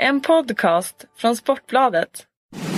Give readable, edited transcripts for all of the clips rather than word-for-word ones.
En podcast från Sportbladet.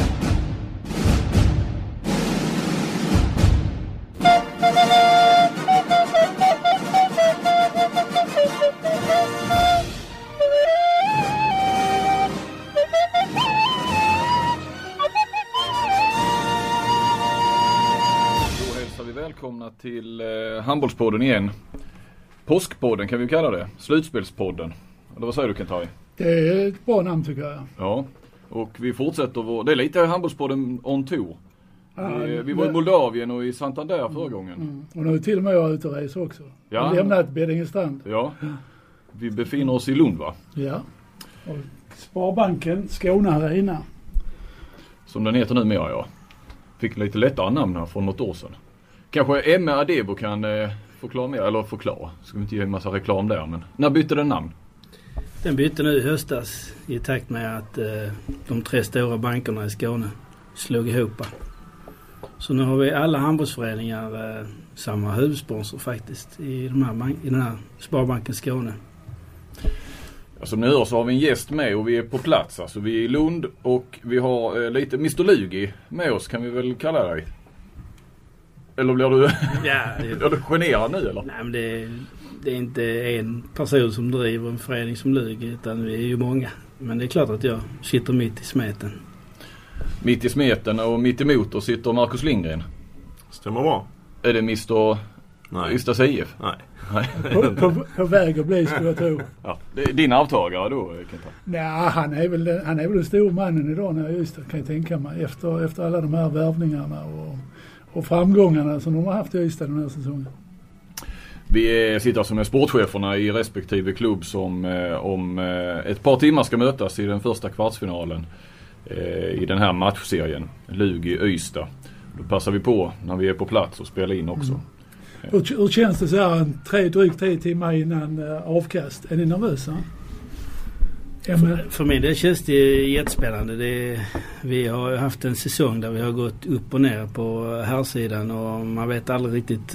Då hälsar vi välkomna till handbollspodden igen. Påskpodden kan vi kalla det. Slutspelspodden. Eller vad säger du, Kentai? Det är ett bra namn tycker jag. Ja, och vi fortsätter det är lite handbollspodden on tour. Vi var i Moldavien och i Santander förra gången. Och nu till och med jag ute och reser också. Ja. Vi lämnat Beddingestrand. Ja, vi befinner oss i Lund, va? Ja, och Sparbanken, Skåne Arena. Som den heter numera, ja. Fick lite lättare namn här från något år sedan. Kanske Emma Adebo kan förklara mer, eller förklara. Ska vi inte ge en massa reklam där, men när bytte den namn? Den bytte nu i höstas i takt med att de 3 stora bankerna i Skåne slog ihop. Så nu har vi alla handbollsföreningar samma huvudsponsor faktiskt i den här Sparbanken Skåne. Ja, som ni hör så har vi en gäst med och vi är på plats. Alltså vi är i Lund och vi har lite Mr. Lugi med oss, kan vi väl kalla dig? Eller blir du, är du generad nu eller? Nej, men det är inte en person som driver en förening som Lugi, utan vi är ju många. Men det är klart att jag sitter mitt i smeten. Mitt i smeten och mitt emot och sitter Marcus Lindgren. Stämmer bra. Är det Mr. Ystad IF? Nej. På väg att bli, skulle jag tro. Ja, det är din avtagare då, Kenta? Nej, han är väl den stora mannen idag när jag Ystad, kan jag tänka mig. Efter alla de här värvningarna och framgångarna som de har haft i Ystad den här säsongen. Vi sitter som med sportcheferna i respektive klubb som om ett par timmar ska mötas i den första kvartsfinalen i den här matchserien. Lugi Ystad. Då passar vi på när vi är på plats och spelar in också. Hur känns det så här drygt 3 timmar innan avkast? Är ni nervösa? För mig det känns det jättespännande. Vi har haft en säsong där vi har gått upp och ner på här sidan och man vet aldrig riktigt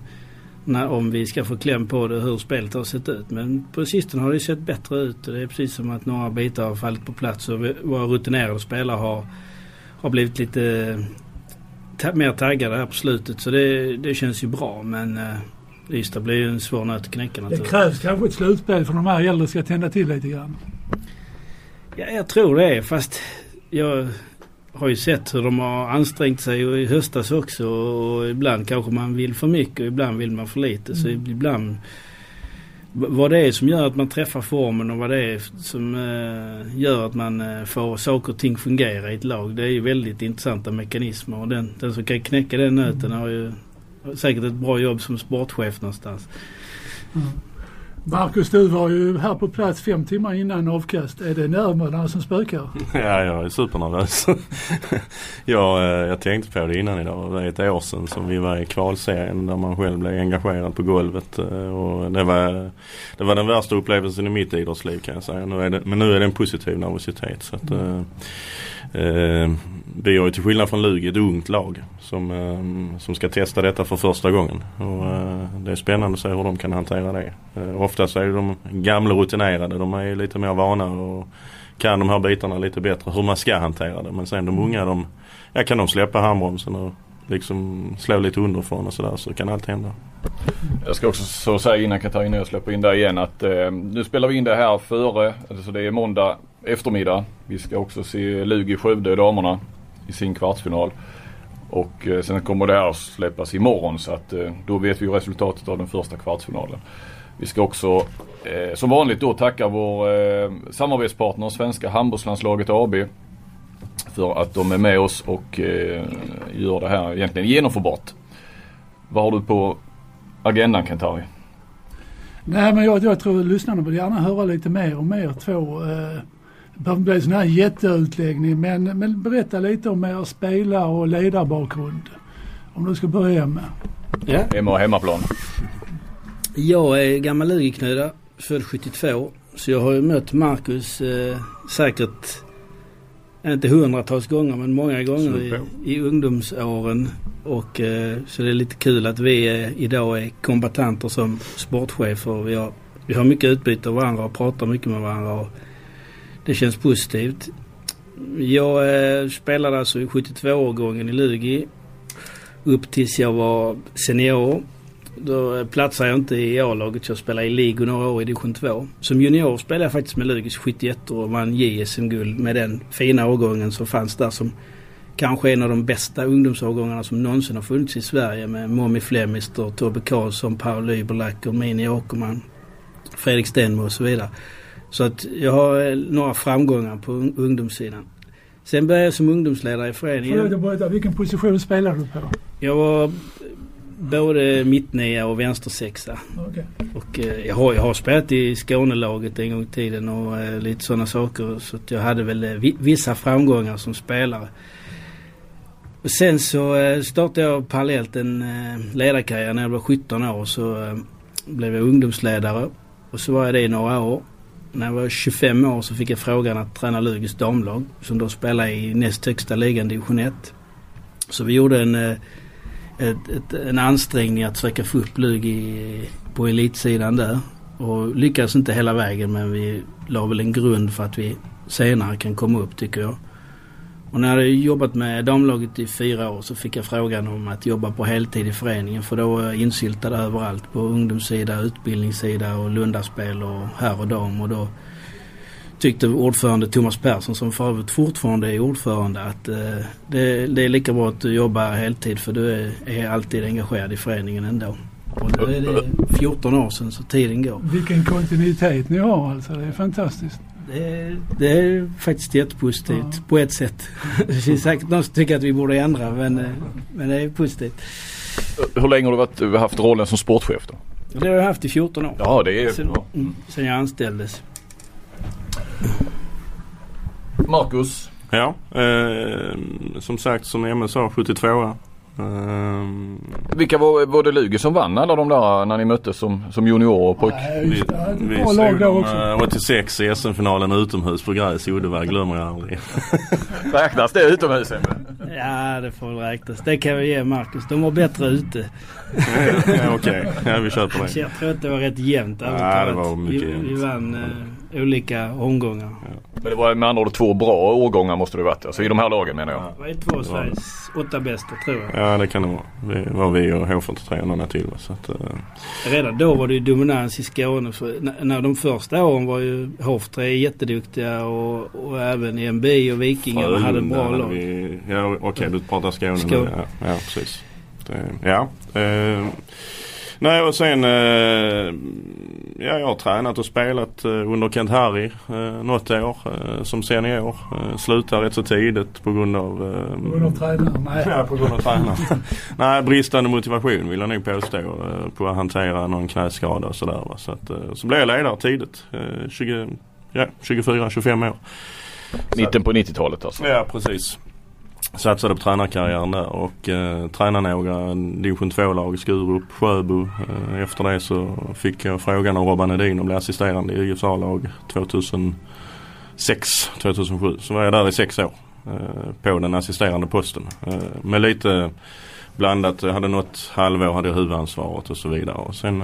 om vi ska få kläm på det hur spelet har sett ut. Men på sistone har det sett bättre ut. Det är precis som att några bitar har fallit på plats och våra rutinerade spelare har blivit lite mer taggade här på slutet. Så det känns ju bra, men Ystad blir ju en svår nöt att knäcka. Det krävs kanske ett slutspel för de här äldre ska tända till lite grann. Ja, jag tror det är, fast jag har ju sett hur de har ansträngt sig i höstas också och ibland kanske man vill för mycket och ibland vill man för lite. Så ibland vad det är som gör att man träffar formen och vad det är som gör att man får saker och ting fungera i ett lag, det är ju väldigt intressanta mekanismer och den som kan knäcka den nöten har ju säkert ett bra jobb som sportchef någonstans. Marcus, du var ju här på plats 5 timmar innan avkast. Är det nerverna som spökar? Ja, jag är supernervös. Jag tänkte på det innan idag. Det är ett år sedan som vi var i kvalserien där man själv blev engagerad på golvet. Och det var den värsta upplevelsen i mitt idrottsliv, kan jag säga. Men nu är det en positiv nervositet. Så att, vi har ju till skillnad från Lugi ett ungt lag som ska testa detta för första gången. Och det är spännande att se hur de kan hantera det. Oftast är de gamla rutinerade, de är lite mer vana och kan de här bitarna lite bättre hur man ska hantera det. Men sen de unga, kan de släppa handbromsen och liksom slå lite underifrån och sådär, så kan allt hända. Jag ska också så säga innan Katarina jag släpper in där igen att nu spelar vi in det här före, alltså det är måndag eftermiddag. Vi ska också se Lugi Skövde damerna i sin kvartsfinal. Och sen kommer det här att släppas imorgon, så att då vet vi ju resultatet av den första kvartsfinalen. Vi ska också som vanligt då tacka vår samarbetspartner Svenska handbollslandslaget AB för att de är med oss och gör det här egentligen genomförbart. Vad har du på agendan, Kentari? Nej, men jag tror att lyssnarna vill gärna höra lite mer och mer det behöver bli sån här jätteutläggning, men berätta lite om er spelare- och ledarbakgrund. Om du ska börja med. Ja. Hemmaplan. Jag är gammal Lugi-knöda, född 72. Så jag har ju mött Marcus säkert inte hundratals gånger, men många gånger i ungdomsåren. Och så det är lite kul att vi idag är kombatanter som sportchefer. Vi har mycket utbyte av varandra och pratar mycket med varandra. Och Det känns positivt. Jag spelade alltså i 72-årgången i Lugi upp tills jag var senior. Då platsade jag inte i A-laget, jag spelade i Liga några år i division 2. Som junior spelade jag faktiskt med Lugis 71 och vann JSM-guld med den fina årgången som fanns där, som kanske en av de bästa ungdomsårgångarna som någonsin har funnits i Sverige, med Momi Flemister, Tobbe Karlsson, Paul Lyberlack och Mini Åkerman, Fredrik Stenmo och så vidare. Så att jag har några framgångar på ungdomssidan. Sen började jag som ungdomsledare i föreningen. Vilken position spelar du på då? Jag var både mittnia och vänstersexa. Okay. Och jag har spelat i Skånelaget en gång i tiden och lite sådana saker. Så att jag hade väl vissa framgångar som spelare. Och sen så startade jag parallellt en ledarkarriär. När jag var 17 år så blev jag ungdomsledare. Och så var jag det i några år. När jag var 25 år så fick jag frågan att träna Lugis damlag, som då spelade i näst högsta ligan division 1. Så vi gjorde en ansträngning att försöka få upp Lugi på elitsidan där. Och lyckades inte hela vägen, men vi la väl en grund för att vi senare kan komma upp, tycker jag. Och när jag hade jobbat med damlaget i 4 år så fick jag frågan om att jobba på heltid i föreningen, för då var jag insyltad överallt på ungdomssida, utbildningssida och lundaspel och här och dam. Och då tyckte ordförande Thomas Persson, som för övrigt fortfarande är ordförande, att det är lika bra att du jobbar heltid, för du är alltid engagerad i föreningen ändå. Och då är det 14 år sedan, så tiden går. Vilken kontinuitet ni har alltså, det är fantastiskt. Det är faktiskt jättepositivt på ett sätt. Det finns säkert någon som tycker att vi borde ändra, men det är positivt. Hur länge har du haft rollen som sportchef då? Det har jag haft i 14 år. Ja, det är sen jag anställdes. Marcus? Ja, som sagt, som Emil sa, 72. Vilka var det Lugi som vann alla de där när ni möttes som junior och pojk? Vi såg dem 86 i SM-finalen utomhus på gräs i Uddevalla, glömmer jag aldrig. Räknas det utomhus? Ja, det får väl räknas. Det kan vi ge Marcus. De var bättre ute. Ja, okej. Ja, vi kör på det. Jag tror att det var rätt jämnt. Ja, det var mycket jämnt. Vi vann olika omgångar. Ja. Men det var med andra ord 2 bra årgångar måste det varit. Alltså i de här lagen, menar jag. Det var 2 Sveriges 8 bästa, tror jag. Ja, det kan det vara. Det var vi och H43 och några till. Så att, redan då var det ju dominans i Skåne. När de första åren var ju H43 jätteduktiga och även EMB och Vikingar hade bra lag. Ja, okej, du pratar Skåne. Ja, precis. Nej, och sen jag har tränat och spelat under Kent Harry något år som senior. Slutar rätt så tidigt på grund av tränaren. Nej. Ja, på grund av tränaren. Nej, bristande motivation vill jag nog påstå på att hantera någon knäskada och sådär. Så att så blev jag ledare tidigt. 24-25 år. Mitten på 90-talet alltså. Ja, precis. Satsade på tränarkarriären där och tränade några division 2-lag, Skurup, Sjöbo. Efter det så fick jag frågan av Robban Edin och blev assisterande i IFA-lag 2006-2007. Så var jag där i 6 år på den assisterande posten. Med lite blandat, jag hade något halvår hade jag huvudansvaret och så vidare. Och sen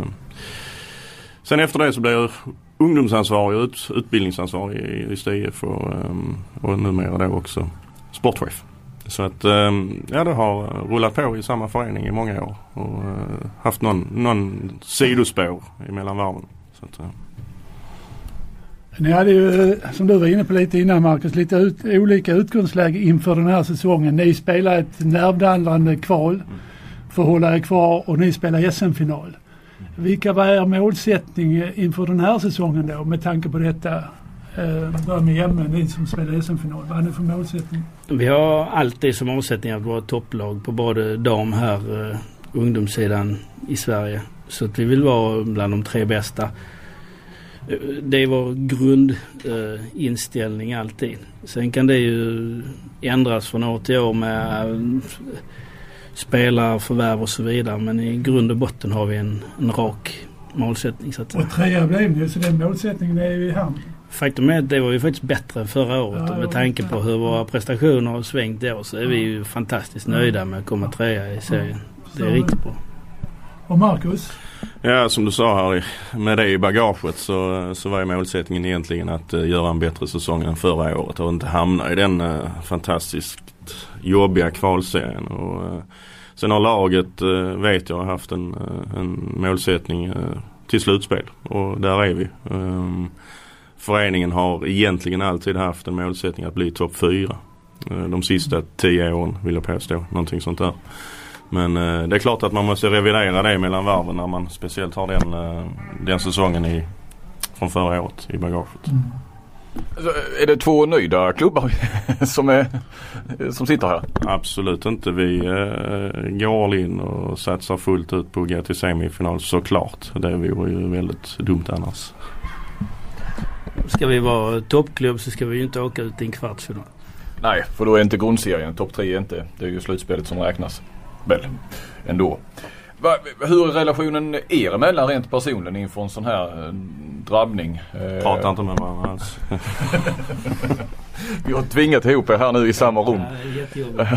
efter det så blev jag ungdomsansvarig och utbildningsansvarig i STIF och numera då också sportchef. Så att det har rullat på i samma förening i många år och haft någon sidospår emellan varven. Så att, Ni hade ju, som du var inne på lite innan Marcus, lite olika utgångsläge inför den här säsongen. Ni spelar ett nervdallrande kval för att hålla er kvar och ni spelar SM-final. Vilka var er målsättning inför den här säsongen då med tanke på detta? Börja med Emme, ni som spelar SM-final. Vad är det för målsättning? Vi har alltid som målsättning att vara topplag på både dam här ungdomssidan i Sverige. Så att vi vill vara bland de 3 bästa. Det är vår grundinställning alltid. Sen kan det ju ändras från år till år med spelarförvärv och så vidare. Men i grund och botten har vi en rak målsättning. Så att och 3 blev det, så den målsättningen är ju i hamn. Faktum är att det var ju faktiskt bättre än förra året. Ja, och med tanke på hur våra prestationer har svängt i år så är vi ju fantastiskt nöjda med att komma 3 i serien. Det är riktigt bra. Och Marcus? Ja, som du sa Harry, med det i bagaget så var ju målsättningen egentligen att göra en bättre säsong än förra året och inte hamna i den fantastiskt jobbiga kvalserien. Och sen har laget, vet jag, haft en målsättning till slutspel och där är vi. Föreningen har egentligen alltid haft en målsättning att bli topp 4. De sista 10 åren vill jag påstå, någonting sånt där. Men det är klart att man måste revidera det mellan varven när man speciellt har den säsongen från förra året i bagaget. Mm. Alltså, är det 2 nöjda klubbar som sitter här? Absolut inte. Vi går all in och satsar fullt ut på att gå till semifinal, såklart. Det vore ju väldigt dumt annars. Ska vi vara toppklubb så ska vi ju inte åka ut i en kvartsfinal. Nej, för då är inte grundserien. Topp 3 är inte. Det är ju slutspelet som räknas. Väl, ändå. Hur är relationen er emellan rent personligen inför en sån här drabbning? Pratar inte med varandra alls. Vi har tvingat ihop er här nu i samma rum. Ja, det är jättejobbigt.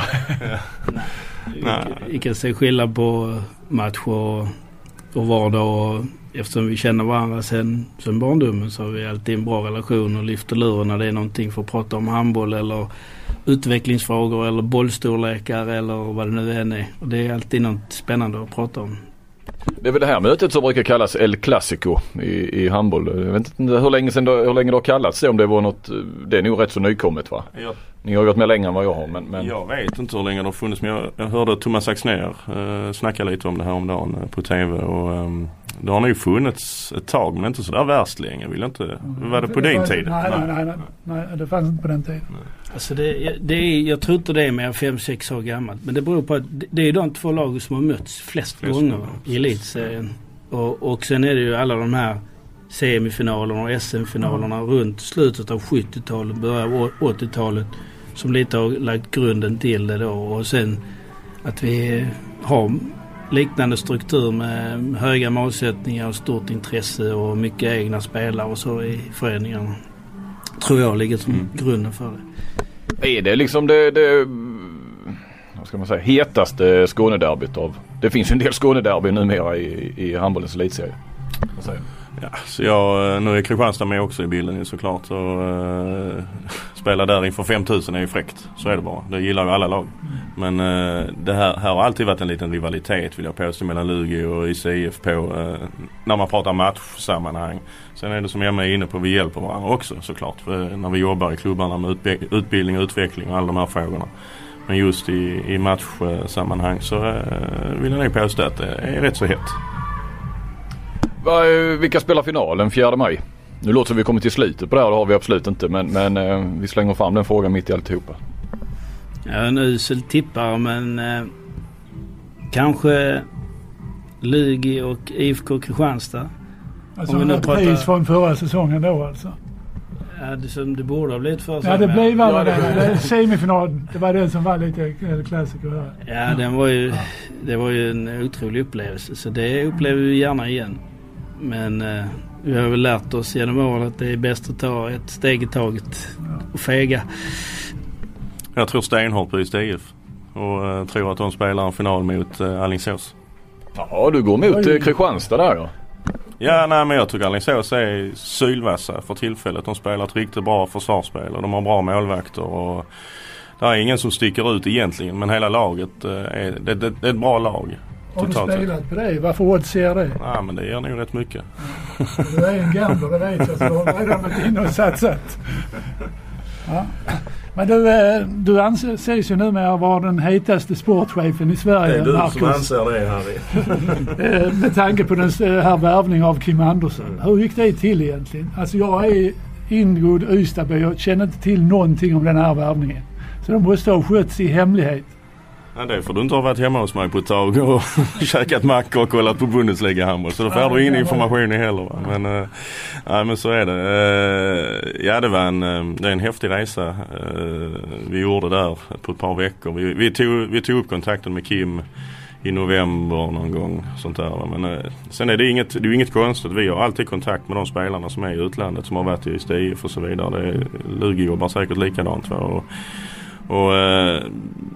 Vi kan se skillnad på match och vardag. Och eftersom vi känner varandra sen barndomen så har vi alltid en bra relation och lyfter luren när det är någonting för att prata om handboll eller utvecklingsfrågor eller bollstorlekar eller vad det nu än är. Och det är alltid något spännande att prata om. Det är väl det här mötet som brukar kallas El Clasico i handboll. Jag vet inte hur länge det har kallats det, om det var något. Det är nog rätt så nykommet, va? Ja. Ni har gått med längre än vad jag har. Men... Jag vet inte hur länge det har funnits, men jag hörde Thomas Axner snacka lite om det här om dagen på tv och det har nog funnits ett tag, men inte så där värst länge. Var det på din tid? Nej, det fanns inte på den tiden. Alltså jag tror inte det är mer 5-6 år gammalt, men det beror på att det är de 2 lag som har mötts flest gånger i elitserien. Och sen är det ju alla de här semifinalerna och SM-finalerna runt slutet av 70-talet, början av 80-talet som lite har lagt grunden till det då. Och sen att vi har liknande struktur med höga målsättningar och stort intresse och mycket egna spelare och så i föreningarna, tror jag ligger som grunden för det. Är det liksom det vad ska man säga, hetaste Skånederbyt av? Det finns ju en del Skånederby numera i handbollens elitserie. Vad säger du? Ja, så nu är Kristianstad med också i bilden såklart och spela där inför 5000 är ju fräckt, så är det bara. Det gillar ju alla lag. Men det här har alltid varit en liten rivalitet, vill jag påstå, mellan Lugi och ICF på när man pratar matchsammanhang. Sen är det som jag är inne på, vi hjälper varandra också såklart, när vi jobbar i klubbarna med utbildning och utveckling och alla de här frågorna. Men just i matchsammanhang så vill jag nog påstå att det är rätt så hett. Vilka spelar finalen 4 maj? Nu låter vi kommer till slutet på det här, det har vi absolut inte. Men vi slänger fram den frågan mitt i alltihopa. Ja, en usel tippare, men kanske Lugi och IFK Kristianstad. Alltså om vi nu pratar från förra säsongen då alltså. Ja, det borde ha blivit förra säsongen. Ja, det blev väl det. Semifinal, det var den som var lite klassiker här. Ja, det var ju en otrolig upplevelse. Så det upplever vi gärna igen. Men vi har väl lärt oss genom året att det är bäst att ta ett steg i taget och fega. Jag tror stenhårt på IF och tror att de spelar en final mot Alingsås. Ja, du går mot Kristianstad där då. Ja, nej, men jag tycker Alingsås är sylvassa för tillfället. De spelar ett riktigt bra försvarsspel och de har bra målvakter och det är ingen som sticker ut egentligen, men hela laget det är ett bra lag. Har du spelat på det? Varför oddser det? Ja, men det gör nog rätt mycket. Du är en gambler, det vet jag. Så du har redan varit inne och satsat. Ja. Men du anses ju numera vara den hetaste sportchefen i Sverige, Marcus. Det är du Marcus, som anser det, Harry. Med tanke på den här värvningen av Kim Andersson. Hur gick det till egentligen? Alltså jag är ingrodd Ystadby och känner inte till någonting om den här värvningen. Så de måste ha skötts i hemlighet. Ja, det får du inte ha varit hemma hos mig på ett tag och käkat mackor och kollat på Bundesliga-handboll. Så då får du ingen information heller. Va? Men så är det. Ja, det är en häftig resa vi gjorde där på ett par veckor. Vi tog upp kontakten med Kim i november någon gång. Sånt där, va? Men sen är det är inget konstigt. Vi har alltid kontakt med de spelarna som är i utlandet, som har varit i STIF och så vidare. Lugi jobbar säkert likadant. Va? Och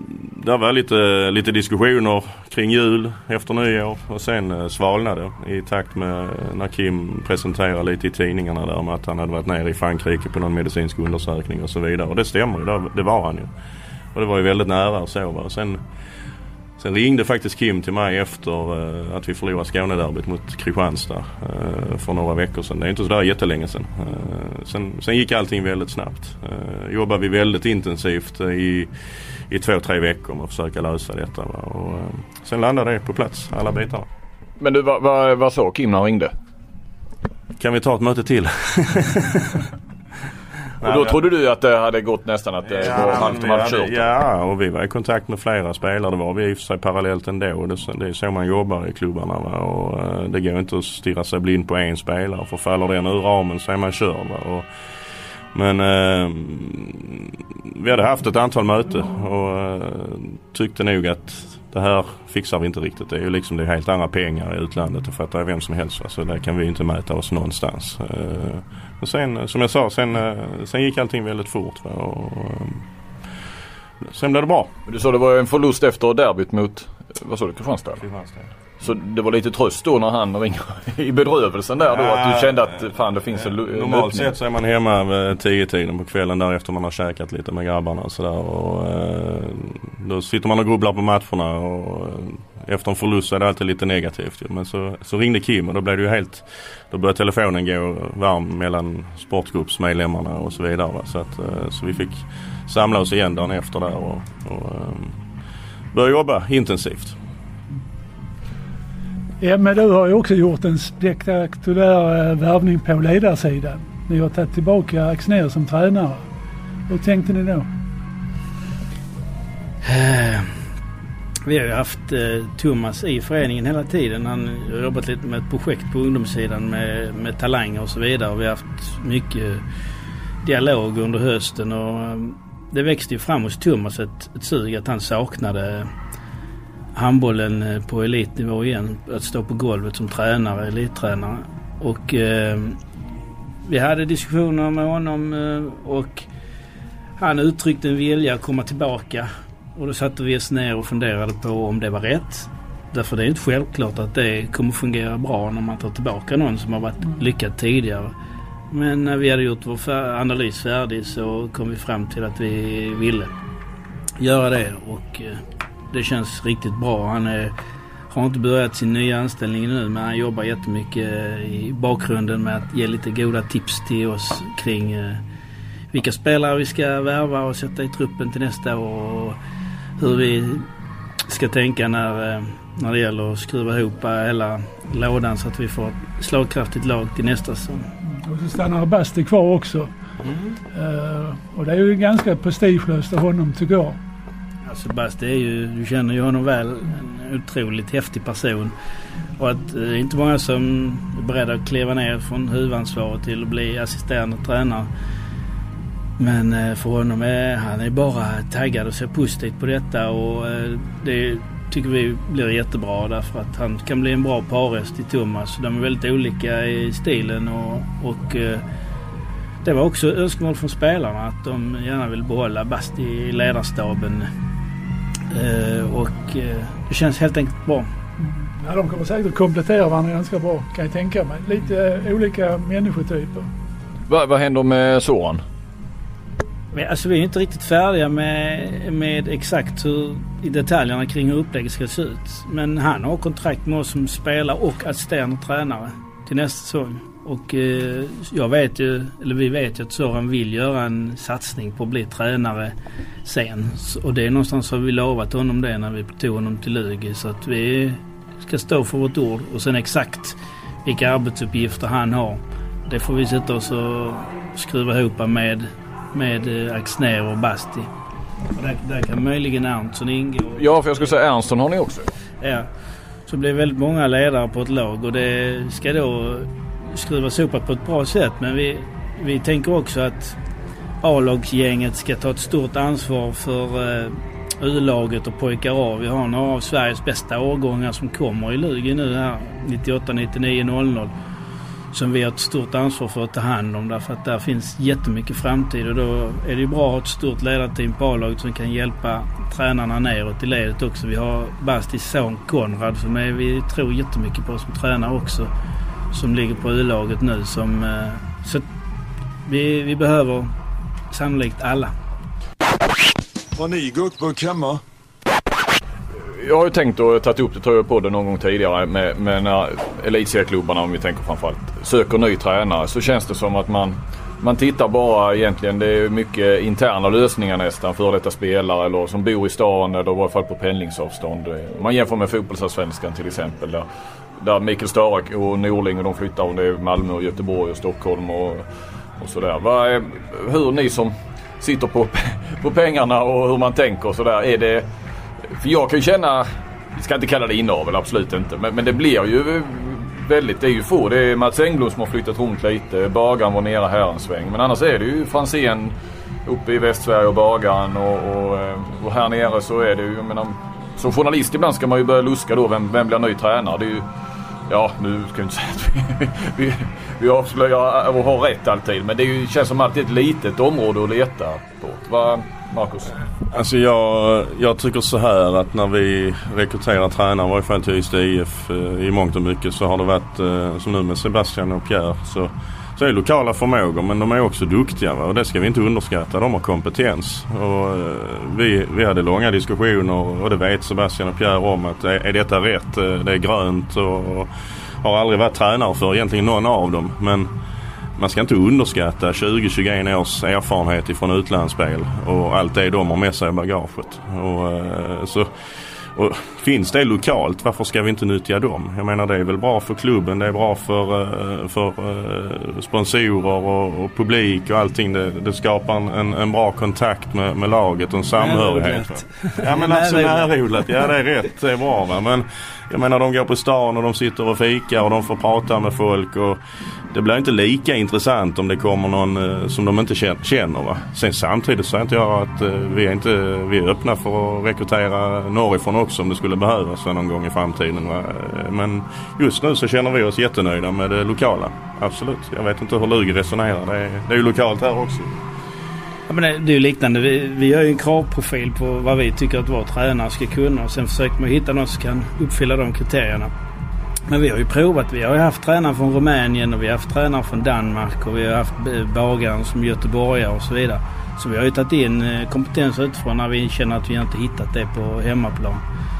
det var lite diskussioner kring jul efter nyår och sen svalnade i takt med när Kim presenterade lite i tidningarna där med att han hade varit nere i Frankrike på någon medicinsk undersökning och så vidare. Och det stämmer ju, det var han ju. Och det var ju väldigt nära och så. Va? Sen ringde faktiskt Kim till mig efter att vi förlorade Skånederbyt mot Kristianstad för några veckor sedan. Det är inte så där jättelänge sedan. Sen gick allting väldigt snabbt. Jobbade vi väldigt intensivt i 2-3 veckor med att försöka lösa detta. Va? Och sen landade det på plats, alla bitarna. Men du, vad sa Kim när han ringde? Kan vi ta ett möte till? Och då trodde du att det hade gått nästan att det var halvt man kört? Ja, och vi var i kontakt med flera spelare. Det var vi i och för sig parallellt ändå. Det är så man jobbar i klubbarna. Va? Och det går inte att stirra sig blind på en spelare. För faller den ur ramen så är man körd. Va? Men vi hade haft ett antal möten och tyckte nog att det här fixar vi inte riktigt. Det är ju liksom det är helt andra pengar i utlandet och fattar vem som helst. Va? Så där kan vi inte mäta oss någonstans. Men sen, som jag sa, sen gick allting väldigt fort. Va? Och sen blev det bra. Du sa det var en förlust efter derbyt mot, vad sa du, Kristianstad? Så det var lite tröst då när han ringer i bedrövelsen där då, att du kände att fan det finns en normalt sett så är man hemma vid 10-tiden på kvällen där efter man har käkat lite med grabbarna och sådär. Och då sitter man och grubblar på matcherna och efter en förlust så är det alltid lite negativt. Men så ringde Kim och då blev det ju då började telefonen gå varm mellan sportgruppsmedlemmarna och så vidare. Va? Så vi fick samla oss igen dagen efter där och börja jobba intensivt. Ja, men du har ju också gjort en spektakulär värvning på ledarsidan. Ni har tagit tillbaka Axnér som tränare. Hur tänkte ni då? Vi har ju haft Thomas i föreningen hela tiden. Han har jobbat lite med ett projekt på ungdomssidan med talanger och så vidare. Vi har haft mycket dialog under hösten och det växte ju fram hos Thomas ett sug att han saknade handbollen på elitnivå igen, att stå på golvet som tränare, elittränare. Och vi hade diskussioner med honom och han uttryckte en vilja att komma tillbaka. Och då satte vi oss ner och funderade på om det var rätt. Därför det är inte självklart att det kommer fungera bra när man tar tillbaka någon som har varit lyckad tidigare. Men när vi hade gjort vår analys färdig så kom vi fram till att vi ville göra det och det känns riktigt bra. Han har inte börjat sin nya anställning nu, men han jobbar jättemycket i bakgrunden med att ge lite goda tips till oss kring vilka spelare vi ska värva och sätta i truppen till nästa år och hur vi ska tänka när det gäller att skruva ihop hela lådan så att vi får ett slagkraftigt lag till nästa säsong. Och så stannar Basti kvar också. Och det är ju ganska prestigelöst av honom tycker jag. Sebastian är ju, du känner ju honom väl, en otroligt häftig person och att det är inte många som är beredda att kliva ner från huvudansvaret till att bli assisterande tränare, men för honom han är bara taggad och ser positivt på detta och det tycker vi blir jättebra därför att han kan bli en bra parhäst till Thomas. De är väldigt olika i stilen och det var också önskemål från spelarna att de gärna vill behålla Basti i ledarstaben. Och det känns helt enkelt bra. Ja, de kommer säkert att komplettera varandra ganska bra, kan jag tänka mig. Lite olika människotyper. Vad händer med Soran? Men, alltså, vi är inte riktigt färdiga med exakt hur i detaljerna kring hur upplägget ska se ut. Men han har kontrakt med oss som spelare och assisterande tränare till nästa säsong. Och vi vet ju att Soran vill göra en satsning på att bli tränare sen. Och det är någonstans har vi lovat honom det när vi tog honom till Lugi. Så att vi ska stå för vårt ord. Och sen exakt vilka arbetsuppgifter han har, det får vi sätta oss och skruva ihop med Axnér och Basti. Och där kan möjligen Ernstson ingå. Ja, för jag skulle säga Ernstson har ni också. Ja, så blir väldigt många ledare på ett lag och det ska då skruvas ihop på ett bra sätt. Men vi tänker också att A-lagsgänget ska ta ett stort ansvar för U-laget och pojkar av. Vi har några av Sveriges bästa årgångar som kommer i Lugi nu här 98, 99, 00. som vi har ett stort ansvar för att ta hand om, därför att där finns jättemycket framtid, och då är det ju bra att ha ett stort ledarteam på A-laget som kan hjälpa tränarna neråt i ledet också. Vi har Bastis son Konrad som vi tror jättemycket på som tränare också, som ligger på U-laget nu, så vi behöver sannolikt alla. Har ni guckburk hemma? Jag har ju tänkt att ta upp det, tror jag, på det någon gång tidigare med när elitserieklubbarna, om vi tänker framförallt, söker ny tränare, så känns det som att man tittar bara egentligen, det är mycket interna lösningar nästan för detta spelare eller som bor i stan eller i varje fall på pendlingsavstånd. Man jämför med fotbollsallsvenskan till exempel där Mikael Stark och Norling och de flyttar, och det är Malmö och Göteborg och Stockholm och sådär. Hur ni som sitter på pengarna och hur man tänker och sådär, är det... För jag kan ju känna, jag ska inte kalla det inavel, absolut inte, men det blir ju väldigt, det är ju få. Det är Mats Engblom som har flyttat runt lite, Bagan var nere här en sväng, men annars är det ju Franzén uppe i Västsverige och Bagan och här nere så är det ju, jag menar, som journalist ibland ska man ju börja luska då, vem blir ny tränare? Det är ju, ja, nu ska jag inte säga att vi avslöjar och har rätt alltid, men det är ju, känns som alltid ett litet område att leta på. Vad, Marcus? Alltså jag tycker så här att när vi rekryterar tränare, i varje fall till Ystad IF i mångt och mycket, så har det varit som nu med Sebastian och Pierre, så är det lokala förmågor, men de är också duktiga, va? Och det ska vi inte underskatta, de har kompetens. Och vi hade långa diskussioner, och det vet Sebastian och Pierre om, att är detta rätt, det är grönt, och har aldrig varit tränare för egentligen någon av dem, men man ska inte underskatta 20-21 års erfarenhet ifrån utlandsspel och allt det de har med sig i bagaget. Och finns det lokalt, varför ska vi inte nyttja dem? Jag menar, det är väl bra för klubben, det är bra för sponsorer och publik och allting. Det skapar en bra kontakt med laget och en samhörighet. Ja, men alltså närodlat, ja, det är rätt, det är bra, va? Men jag menar, de går på stan och de sitter och fikar och de får prata med folk, och det blir inte lika intressant om det kommer någon som de inte känner, va? Sen samtidigt så är inte jag att vi är öppna för att rekrytera norrifrån också om det skulle behövas någon gång i framtiden, va? Men just nu så känner vi oss jättenöjda med det lokala. Absolut. Jag vet inte hur Lugi resonerar. Det är ju lokalt här också. Ja, men det är ju liknande. Vi har ju en kravprofil på vad vi tycker att vår tränare ska kunna, och sen försöker man hitta någon som kan uppfylla de kriterierna. Men vi har ju provat. Vi har ju haft tränare från Rumänien, och vi har haft tränare från Danmark, och vi har haft bagaren som göteborgare och så vidare. Så vi har ju tagit in kompetens utifrån när vi känner att vi inte hittat det på hemmaplan.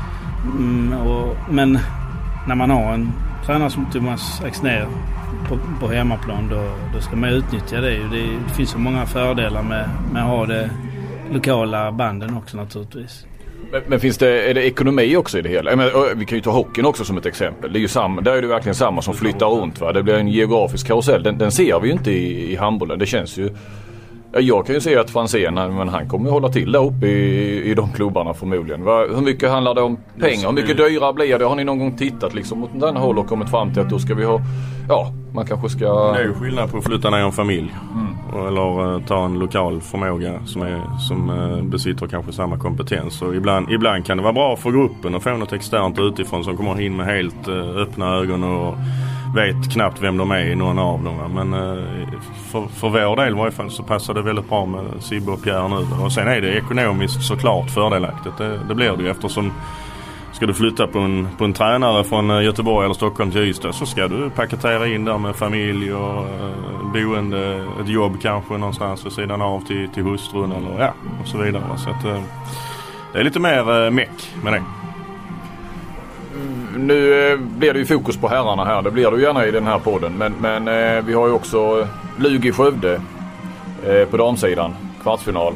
Men när man har en tränare som Thomas Axnér på hemmaplan, då ska man utnyttja det. Det finns så många fördelar med att ha det lokala banden också naturligtvis. Men är det ekonomi också i det hela? Vi kan ju ta hockeyn också som ett exempel. Det är ju samma, där är det verkligen samma som flyttar runt, va? Det blir en geografisk karusell. Den ser vi ju inte i handbollen. Det känns ju... Jag kan ju se att Franzén, men han kommer att hålla till där uppe i de klubbarna förmodligen. Hur mycket handlar det om pengar? Hur mycket dyrare blir det? Har ni någon gång tittat liksom mot den håll och kommit fram till att då ska vi ha... Ja, man kanske ska... Det är ju skillnad på att flytta ner en familj. Eller ta en lokal förmåga som besitter kanske samma kompetens. Och ibland kan det vara bra för gruppen att få något externt utifrån som kommer in med helt öppna ögon och vet knappt vem de är i någon av dem. Men för vår del i varje fall så passar det väldigt bra med Sibbe och Pierre nu. Och sen är det ekonomiskt såklart fördelaktigt. Det blir det ju, eftersom ska du flytta på en tränare från Göteborg eller Stockholm till Ystad, så ska du paketera in där med familj och boende, ett jobb kanske någonstans vid sidan av till hustrun eller och så vidare. Så att det är lite mer meck med det. Nu blir det ju fokus på herrarna här. Det blir det ju gärna i den här podden. Men vi har ju också Lugi Skövde på damsidan. Kvartsfinal.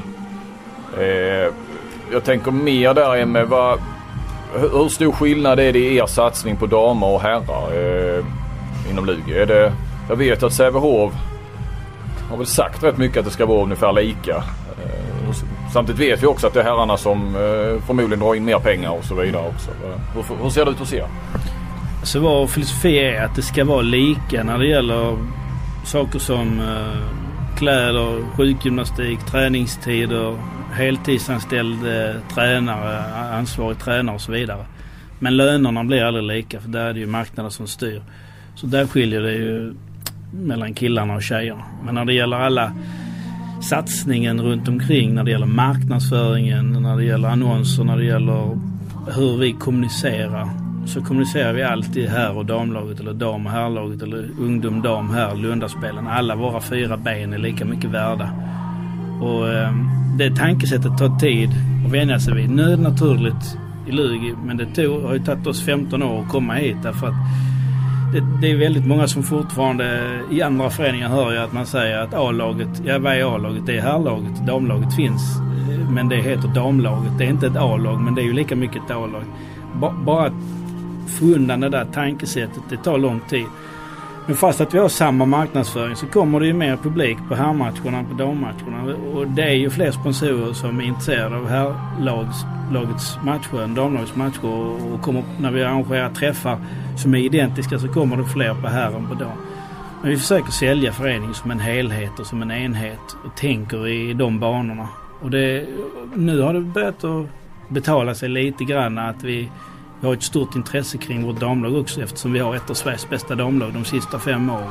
Jag tänker mer där med hur stor skillnad är det i er satsning på damer och herrar inom Lugi? Jag vet att Sävehof har väl sagt rätt mycket att det ska vara ungefär lika. Samtidigt vet vi också att det är herrarna som förmodligen drar in mer pengar och så vidare också. Hur ser det ut att se? Så vår filosofi är att det ska vara lika när det gäller saker som kläder, sjukgymnastik, träningstider, heltidsanställd tränare, ansvarig tränare och så vidare. Men lönerna blir aldrig lika, för där är det ju marknaden som styr. Så där skiljer det ju mellan killarna och tjejerna. Men när det gäller alla satsningen runt omkring, när det gäller marknadsföringen, när det gäller annonser, när det gäller hur vi kommunicerar, så kommunicerar vi alltid här och damlaget eller dam- och herrlaget eller ungdom, dam, herr, Lundaspelen. Alla våra 4 ben är lika mycket värda. Och det tankesättet tar tid att vänja sig vid. Nu är det naturligt i Lugi, men det har ju tagit oss 15 år att komma hit, därför att det är väldigt många som fortfarande i andra föreningar hör ju att man säger att A-laget, ja vad är A-laget? Det är herrlaget, damlaget finns, men det heter damlaget. Det är inte ett A-lag, men det är ju lika mycket ett A-lag. Bara att få undan det där tankesättet, det tar lång tid. Men fast att vi har samma marknadsföring så kommer det ju mer publik på herrmatcherna än på dammatcherna. Och det är ju fler sponsorer som är intresserade av herrlagets matcher, damlagets matcher. Och kommer, när vi arrangerar träffar som är identiska, så kommer det fler på herr än på dam. Men vi försöker sälja föreningen som en helhet och som en enhet och tänker i de banorna. Och nu har det börjat att betala sig lite grann att vi har ett stort intresse kring vårt damlag också, eftersom vi har ett av Sveriges bästa damlag de sista 5 åren.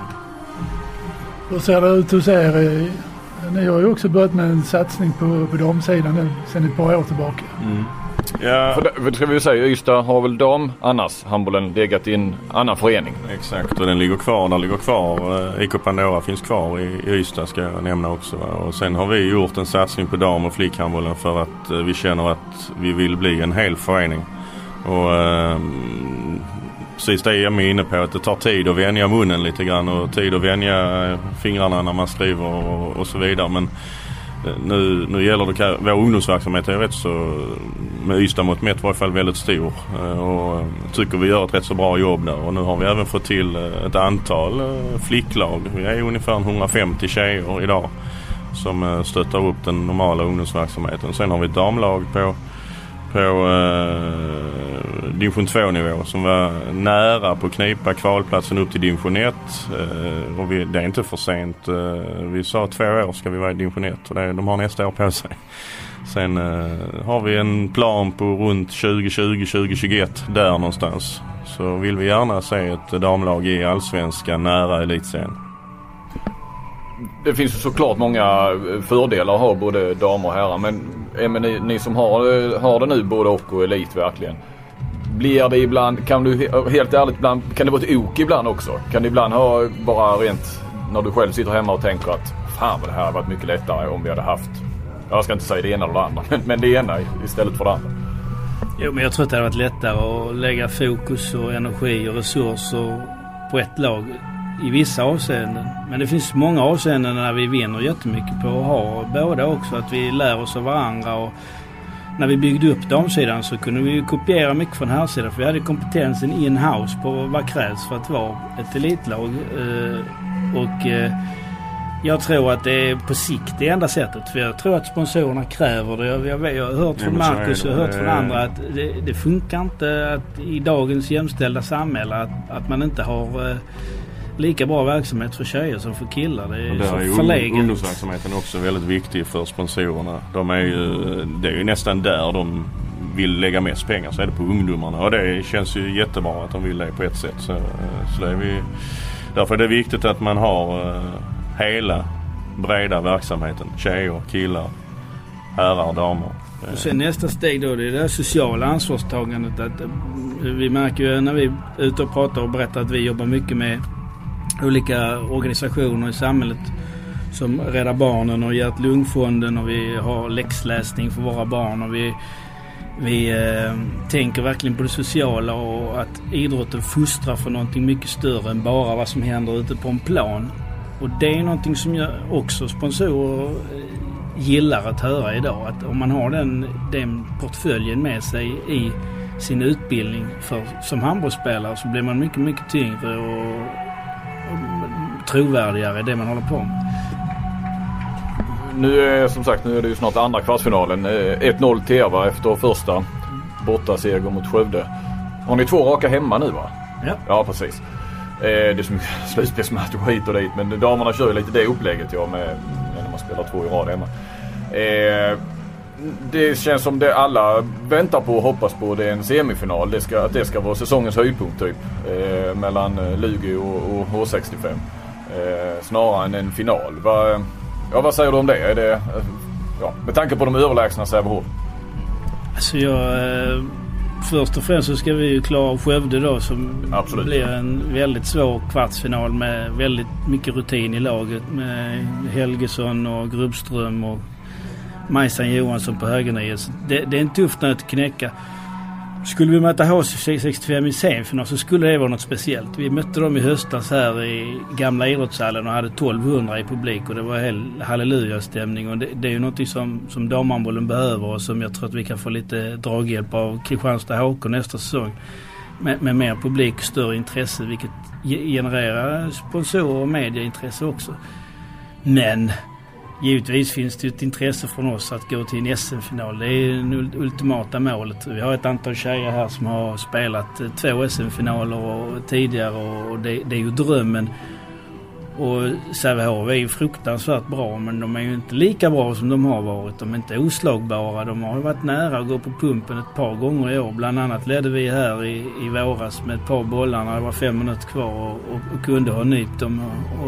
Hur ser det ut hos er? Ni har ju också börjat med en satsning på damsidan nu sedan ett par år tillbaka. Mm. Ja. För det ska vi ju säga, Ystad har väl dam, annars handbollen legat i en annan förening. Exakt, och den ligger kvar. IK Pandora finns kvar i Ystad, ska jag nämna också. Och sen har vi gjort en satsning på dam- och flickhandbollen för att vi känner att vi vill bli en hel förening. Och precis det jag är inne på, att det tar tid att vänja munnen lite grann och tid att vänja fingrarna när man skriver och så vidare. Men nu gäller det, vår ungdomsverksamhet är rätt så, med Ystad mot mätt, i varje fall väldigt stor, och tycker vi gör ett rätt så bra jobb där. Och nu har vi även fått till ett antal flicklag. Vi är ungefär 150 tjejer idag som stöttar upp den normala ungdomsverksamheten. Sen har vi ett damlag på division 2-nivå som var nära på att knipa kvalplatsen upp till division 1, och det är inte för sent. Vi sa 2 år ska vi vara i division 1 och de har nästa år på sig. Sen har vi en plan på runt 2020-2021 där någonstans, så vill vi gärna se ett damlag i allsvenskan nära elitserien. Det finns ju såklart många fördelar att ha både damer och herrar, men ni som har det nu både och elit verkligen. Blir det ibland, kan du helt ärligt ibland, kan det vara ett ok ibland också? Kan det ibland ha bara rent när du själv sitter hemma och tänker att fan vad det här har varit mycket lättare om vi hade haft, jag ska inte säga det ena eller det andra, men det ena istället för det andra? Jo, men jag tror att det hade varit lättare att lägga fokus och energi och resurser på ett lag i vissa avseenden. Men det finns många avseenden när vi vinner jättemycket på att ha båda också, att vi lär oss av varandra. Och när vi byggde upp damsidan så kunde vi kopiera mycket från här sidan, för vi hade kompetensen in-house på vad krävs för att vara ett elitlag. Jag tror att det är på sikt det enda sättet, för jag tror att sponsorerna kräver det. Jag har hört från Marcus och hört från andra att det funkar inte att i dagens jämställda samhälle att man inte har lika bra verksamhet för tjejer som för killar. Det är så förläget. Ungdomsverksamheten är också väldigt viktig för sponsorerna. Det är ju nästan där de vill lägga mest pengar, så är det på ungdomarna. Och det känns ju jättebra att de vill det på ett sätt. Så det är därför är det viktigt att man har hela breda verksamheten. Tjejer, killar, herrar, damer. Och sen nästa steg då, det är det sociala ansvarstagandet. Att vi märker ju när vi är ute och pratar och berättar att vi jobbar mycket med olika organisationer i samhället som Rädda Barnen och Hjärt-Lungfonden, och vi har läxläsning för våra barn, och vi tänker verkligen på det sociala och att idrotten fostrar för någonting mycket större än bara vad som händer ute på en plan. Och det är någonting som jag också sponsorer gillar att höra idag, att om man har den portföljen med sig i sin utbildning som handbollsspelare, så blir man mycket, mycket tyngre och trovärdigare i det man håller på med. Nu är det ju snart andra kvartsfinalen. 1-0 till er efter första bortaseger mot Skövde. Har ni 2 raka hemma nu, va? Ja, precis. Det är som slutspelsmatch och hit och dit, men damerna kör ju lite det upplägget när man spelar 2 i rad hemma. Det känns som det alla väntar på och hoppas på, det är en semifinal. Det ska vara säsongens höjdpunkt typ, mellan Lugi och H65. snarare än en final. Vad säger du om det? Är det med tanke på de överlägsna Sävehof? Alltså först och främst så ska vi ju klara Skövde då som Absolut. Blir en väldigt svår kvartsfinal med väldigt mycket rutin i laget med Helgesson och Grubbström och Majsan Johansson på högernio. Det är en tuff nöt att knäcka. Skulle vi möta H65 i semifinal så skulle det vara något speciellt. Vi mötte dem i höstas här i gamla idrottshallen och hade 1200 i publik och det var halleluja-stämning och det är ju något som damhandbollen behöver och som jag tror att vi kan få lite draghjälp av Kristianstad HK nästa säsong med mer publik och större intresse, vilket genererar sponsorer och medieintresse också. Men givetvis finns det ett intresse från oss att gå till en SM-final. Det är det ultimata målet. Vi har ett antal tjejer här som har spelat 2 SM-finaler tidigare och det är ju drömmen. Och Sävehof är ju fruktansvärt bra, men de är ju inte lika bra som de har varit. De är inte oslagbara. De har varit nära att gå på pumpen ett par gånger i år. Bland annat ledde vi här i våras med ett par bollar när det var 5 minuter kvar och kunde ha nytt dem.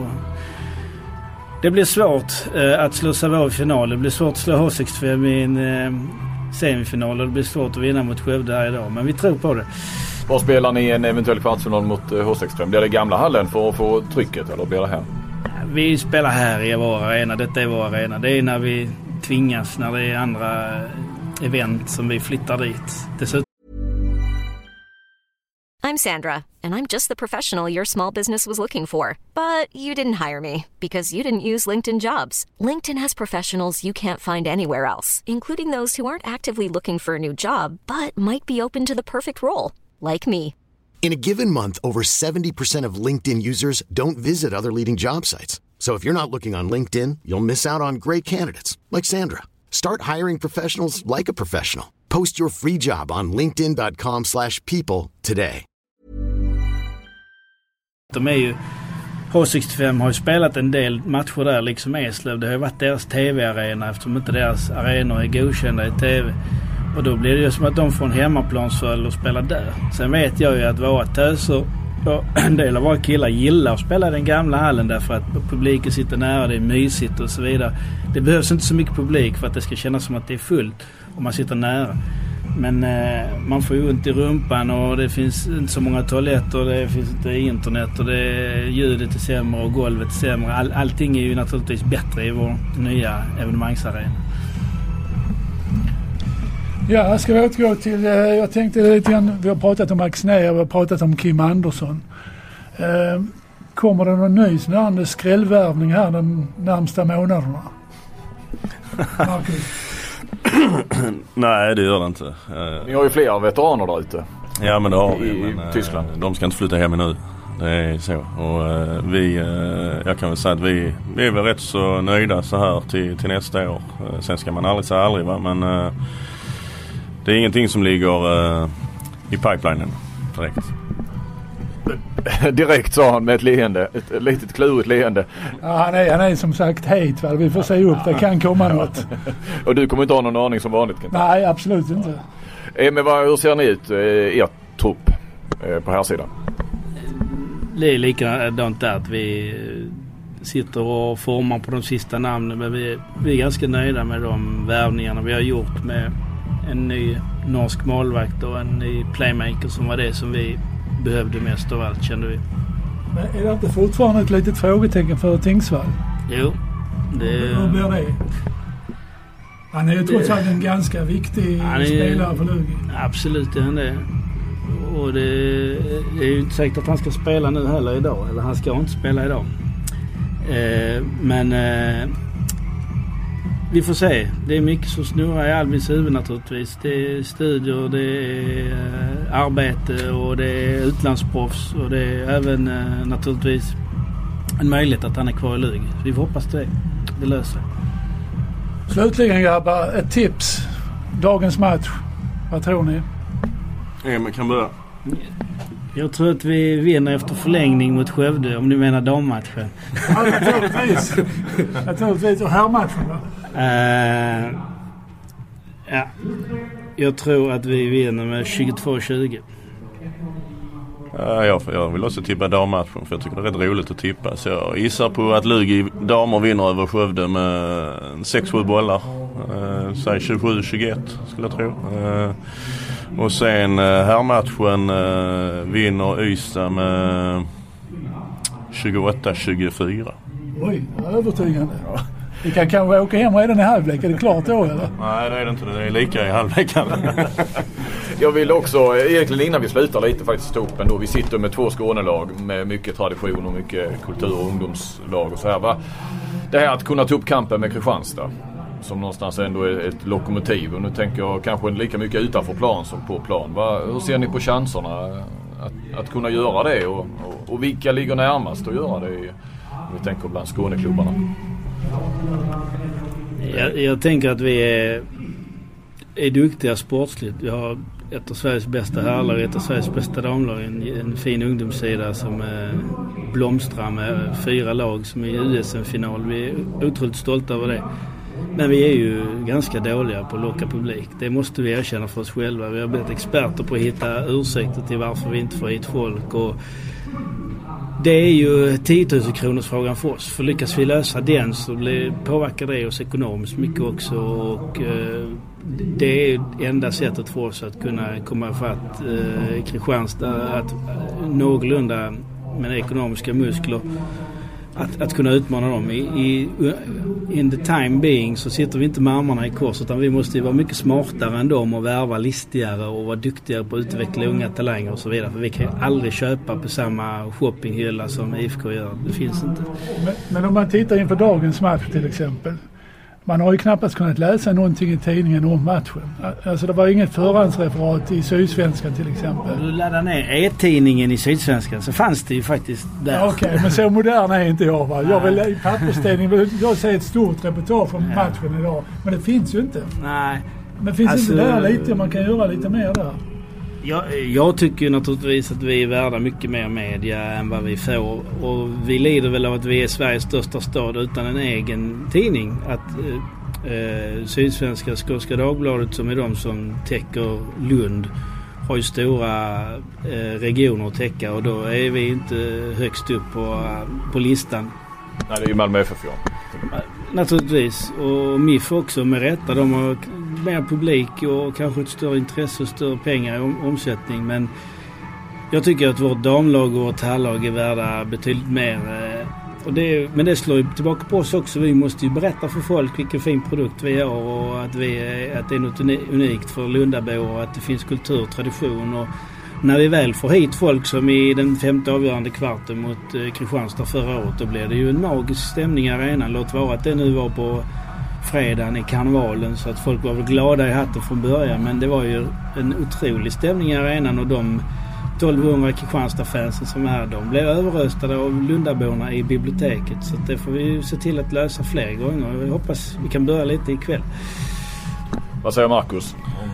Det blir svårt att slå Sävehof i final. Det blir svårt att slå H65 i en semifinal och det blir svårt att vinna mot Skövde här idag. Men vi tror på det. Vad spelar ni i en eventuell kvartsfinal mot H65? Blir det gamla hallen för att få trycket eller blir det här? Vi spelar här i vår arena. Detta är vår arena. Det är när vi tvingas, när det är andra event som vi flyttar dit. I'm Sandra, and I'm just the professional your small business was looking for. But you didn't hire me because you didn't use LinkedIn Jobs. LinkedIn has professionals you can't find anywhere else, including those who aren't actively looking for a new job, but might be open to the perfect role, like me. In a given month, over 70% of LinkedIn users don't visit other leading job sites. So if you're not looking on LinkedIn, you'll miss out on great candidates, like Sandra. Start hiring professionals like a professional. Post your free job on linkedin.com/people today. De är ju, H65 har ju spelat en del matcher där liksom Eslöv. Det har ju varit deras tv-arena eftersom inte deras arenor är godkända i tv. Och då blir det ju som att de får en hemmaplansföljd och spelar där. Sen vet jag ju att våra töser och en del av våra killar gillar att spela den gamla hallen därför att publiken sitter nära, det är mysigt och så vidare. Det behövs inte så mycket publik för att det ska kännas som att det är fullt om man sitter nära. Men man får ju ont i rumpan och det finns inte så många toaletter, det finns inte internet och ljudet är sämre och golvet är sämre. Allting är ju naturligtvis bättre i vår nya evenemangsarena. Ja, ska vi återgå till, jag tänkte lite grann, vi har pratat om Axnér, vi har pratat om Kim Andersson. Kommer det någon ny sån skrällvärvning här de närmsta månaderna? Nej, det gör det inte. Ni har ju flera veteraner där ute. Ja, men det har vi. I Tyskland. De ska inte flytta hem nu. Det är så. Och jag kan väl säga att vi är väl rätt så nöjda så här till nästa år. Sen ska man aldrig säga aldrig, va? Men det är ingenting som ligger i pipelinen direkt. Direkt sa han med ett leende, ett litet klurigt leende. Ja, han är som sagt het, väl. Vi får se upp, det kan komma något. Och du kommer inte ha någon aning som vanligt? Kan Nej, absolut inte. Men hur ser ni ut, er trupp på här sidan? Det är likadant där att vi sitter och formar på de sista namnen, men vi är ganska nöjda med de värvningarna vi har gjort med en ny norsk målvakt och en ny playmaker som var det som vi behövde mest av allt, kände vi. Men är det inte fortfarande ett litet frågetecken för Tingsvall? Jo. Hur blir det? Han är ju trots allt en ganska viktig spelare för Lugi. Absolut, det är han det. Och det är ju inte säkert att han ska spela nu heller idag. Eller han ska inte spela idag. Men vi får se. Det är mycket som snurrar i Albins huvud naturligtvis. Det är studier, det är arbete och det är utlandsproffs. Och det är även naturligtvis en möjlighet att han är kvar i Lugi. Vi får hoppas det löser. Slutligen grabbar, ett tips. Dagens match. Vad tror ni? Man kan börja. Jag tror att vi vinner efter förlängning mot Skövde, om ni menar dammatchen. Ja, naturligtvis. Naturligtvis. Och herrmatchen då? Ja. Jag tror att vi vinner med 22-20. Jag vill också tippa dammatchen för jag tycker det är rätt roligt att tippa. Så jag gissar på att Lugi damer vinner över Skövde med 6-7 bollar. Säg 27-21 skulle jag tro. Och sen herrmatchen vinner Ystad med 28-24. Oj, övertygande. Vi kan kanske åka hem redan i halvlek. Är det klart då eller? Nej, det är det inte. Det är lika i halvlek. Jag vill också, egentligen innan vi slutar lite faktiskt ta upp ändå. Vi sitter med 2 Skånelag med mycket tradition och mycket kultur och ungdomslag och så här. Va? Det här att kunna ta upp kampen med Kristianstad som någonstans ändå är ett lokomotiv. Och nu tänker jag kanske lika mycket utanför plan som på plan. Hur ser ni på chanserna att kunna göra det? Och vilka ligger närmast att göra det? Om vi tänker bland Skåneklubbarna. Jag tänker att vi är duktiga sportsligt. Vi har ett av Sveriges bästa herrlag, ett av Sveriges bästa damlag, en fin ungdomssida som blomstrar med 4 lag som är i USM-final. Vi är otroligt stolta över det. Men vi är ju ganska dåliga på att locka publik. Det måste vi erkänna för oss själva. Vi har blivit experter på att hitta ursäkter till varför vi inte får hit folk. Och det är ju 10 000 kronors frågan för oss. För lyckas vi lösa den så påverkar det oss ekonomiskt mycket också. Och det är enda sättet för oss att kunna komma ifatt Kristianstad. Att någorlunda med ekonomiska muskler att kunna utmana dem. In the time being så sitter vi inte med armarna i kors, utan vi måste ju vara mycket smartare än dem och värva listigare och vara duktigare på att utveckla unga talanger och så vidare. För vi kan ju aldrig köpa på samma shoppinghylla som IFK gör. Det finns inte. Men om man tittar inför dagens match till exempel. Man har ju knappast kunnat läsa någonting i tidningen om matchen. Alltså det var inget förhandsreferat i Sydsvenskan till exempel. Du laddar ner e-tidningen i Sydsvenskan så fanns det ju faktiskt där. Ja, okej, men så modern är inte jag va. Jag vill i papperstidning, jag ser ett stort reportage om matchen idag. Men det finns ju inte. Nej. Men finns alltså, inte där lite, man kan göra lite mer där? Jag tycker naturligtvis att vi är värda mycket mer media än vad vi får. Och vi lider väl av att vi är Sveriges största stad utan en egen tidning. Att Sydsvenska, Skånska Dagbladet som är de som täcker Lund har ju stora regioner att täcka. Och då är vi inte högst upp på listan. Nej, det är ju Malmö FF. Naturligtvis. Och MIF också med rätta. De har mer publik och kanske ett större intresse och större pengar i omsättning. Men jag tycker att vårt damlag och vårt herrlag är värda betydligt mer. Men det slår ju tillbaka på oss också. Vi måste ju berätta för folk vilken fin produkt vi har och att det är något unikt för Lundabor och att det finns kultur och tradition. Och när vi väl får hit folk som i den 5:e avgörande kvarten mot Kristianstad förra året, då blir det ju en magisk stämning i arenan. Låt vara att det nu var på fredagen i karnevalen så att folk var väl glada i hatten från början, men det var ju en otrolig stämning i arenan och de 1200 Kristianstad-fansen som är de blev överröstade av Lundaborna i biblioteket, så det får vi se till att lösa fler gånger. Jag hoppas vi kan börja lite ikväll. Vad säger Marcus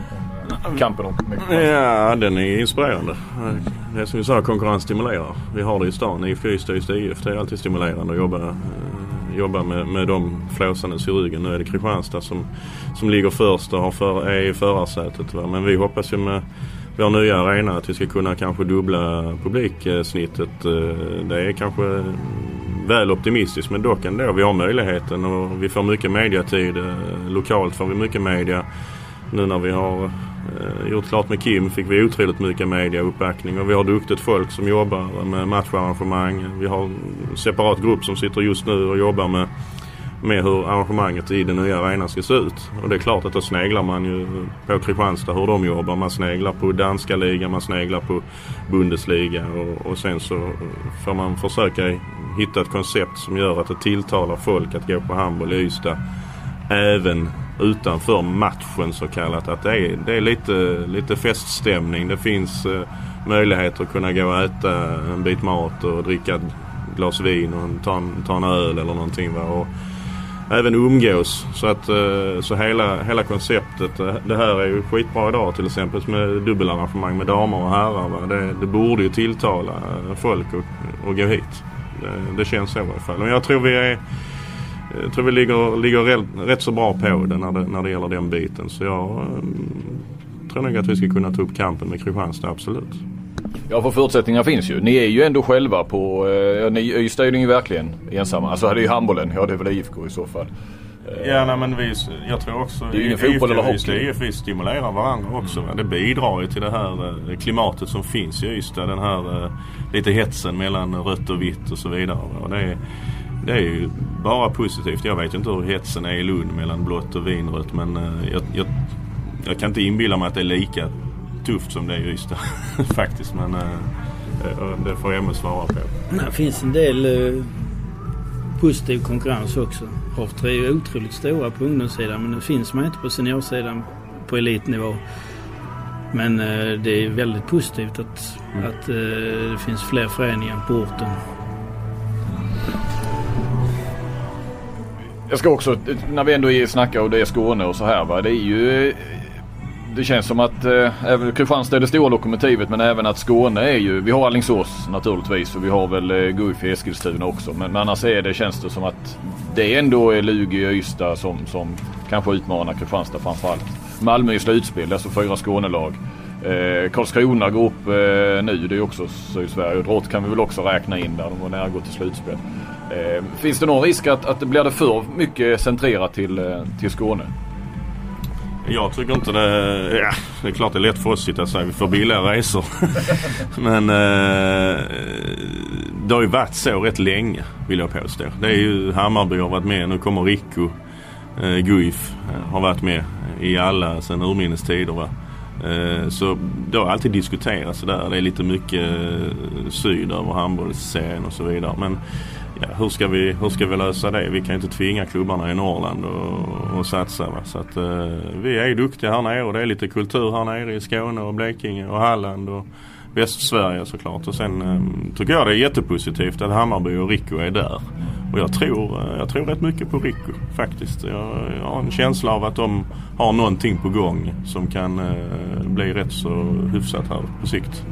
om kampen om Kristianstad? Ja, den är inspirerande. Det är som vi sa, konkurrens stimulerar. Vi har det i stan, i Ystad IF. Det är alltid stimulerande att jobba med de flåsandes i ryggen. Nu är det Kristianstad som ligger först och är i förarsätet. Va? Men vi hoppas ju med vår nya arena att vi ska kunna kanske dubbla publiksnittet. Det är kanske väl optimistiskt, men dock ändå. Vi har möjligheten och vi får mycket mediatid. Lokalt får vi mycket media. Nu när vi har gjort klart med Kim fick vi otroligt mycket mediauppbackning och vi har duktigt folk som jobbar med matcharrangemang. Vi har en separat grupp som sitter just nu och jobbar med hur arrangemanget i den nya arenan ska se ut. Och det är klart att då sneglar man ju på Kristianstad hur de jobbar. Man sneglar på danska ligan, man sneglar på Bundesliga och sen så får man försöka hitta ett koncept som gör att det tilltalar folk att gå på handboll i Ystad även utanför matchen så kallat, att det är lite feststämning. Det finns möjlighet att kunna gå och äta en bit mat och dricka ett glas vin och ta en öl eller någonting, va? Och även umgås så hela konceptet. Det här är ju skitbra idag till exempel med dubbelarrangemang med damer och herrar, va? Det borde ju tilltala folk och gå hit. Det känns så i alla fall. Och jag tror vi ligger rätt så bra på det när det gäller den biten. Så jag tror nog att vi ska kunna ta upp kampen med Kristianstad, absolut. Ja, för förutsättningar finns ju. Ni är ju ändå själva på... Ystad är ju verkligen ensamma. Alltså hade ju handbollen. Ja, det är väl IFK i så fall. Ja, nej, men jag tror också... Det är ju ingen fotboll eller hockey. Vi stimulerar varandra också. Det bidrar ju till det här klimatet som finns i Ystad. Den här lite hetsen mellan rött och vitt och så vidare. Och det är ju bara positivt. Jag vet inte hur hetsen är i Lund mellan blått och vinrött. Men jag kan inte inbilla mig att det är lika tufft som det är i Ystad faktiskt. Men det får jag med svara på. Det finns en del positiv konkurrens också. Ofta är ju otroligt stora på ungdomssidan, men det finns man inte på seniorsidan på elitnivå. Men det är väldigt positivt att det finns fler föreningar på orten. Jag ska också, när vi ändå snackar och det är Skåne och så här, va, det är ju... Det känns som att Kristianstad är det stora lokomotivet, men även att Skåne är ju... Vi har Alingsås naturligtvis och vi har väl Guif i Eskilstuna också. Men annars känns det som att det ändå är Lugi och Ystad som kanske utmanar Kristianstad framförallt. Malmö i slutspel, alltså 4 Skånelag. Karlskrona går upp nu, det är också Sydsverige. Och Drott kan vi väl också räkna in där, de var nära att gå till slutspel. Finns det någon risk att det blir det för mycket centrerat till Skåne? Jag tycker inte det... Ja, det är klart det är lätt för oss att sitta och säga vi får billiga resor. Men det har ju varit så rätt länge, vill jag påstå. Det är ju Hammarby har varit med, nu kommer Rico, Guif har varit med i alla sedan urminnes tider, va. Så det har alltid diskuterats så där. Det är lite mycket syd över handbollsserien och så vidare. Men ja, hur ska vi lösa det? Vi kan inte tvinga klubbarna i Norrland och satsa, va? Så att vi är duktiga här nere och det är lite kultur här nere i Skåne och Blekinge och Halland och Västsverige såklart. Och sen tycker jag det är jättepositivt att Hammarby och Rico är där. Och jag tror rätt mycket på Rico faktiskt. Jag har en känsla av att de har någonting på gång som kan bli rätt så hyfsat här på sikt.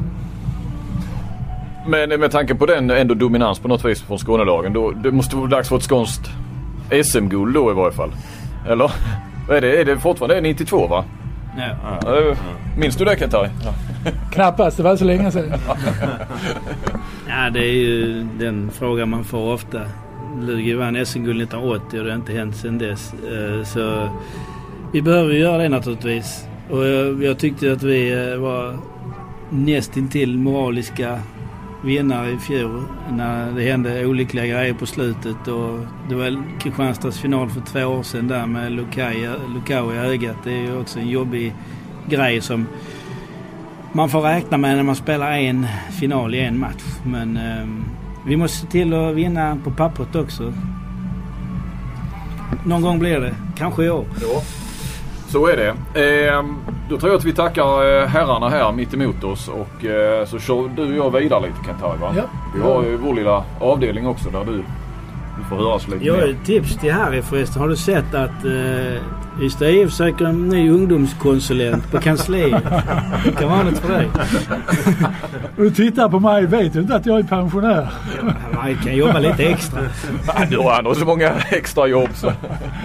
Men med tanke på den ändå dominans på något vis från Skånelagen, då det måste vara dags för ett skånskt SM-guld då i varje fall. Eller? Är det fortfarande 92, va? Ja. Minns du det, Katari? Ja. Knappast, det var så länge sedan. Ja, det är ju den frågan man får ofta. Lugi vann SM-guld 1980 och det har inte hänt sedan dess. Så vi behöver göra det naturligtvis. Och jag tyckte att vi var nästintill moraliska vinnare i fjol när det hände olyckliga grejer på slutet. Och det var Kristianstads final för 2 år sedan där med Lukau i ögat. Det är ju också en jobbig grej som man får räkna med när man spelar en final i en match. Men vi måste se till att vinna på pappret också. Någon gång blir det. Kanske i år. Ja, så är det. Då tror jag att vi tackar herrarna här mitt emot oss. Och så kör du och jag vidare lite, Kentari, va? Ja. Vi har ju vår lilla avdelning också där du får höra så lite Jag har mer. ett tips till Harry förresten. Har du sett att Ystad IF söker en ny ungdomskonsulent på kansliet? Det kan vara något för dig. Du tittar på mig, vet du inte att jag är pensionär? Man kan jobba lite extra. Du har så många extra jobb så.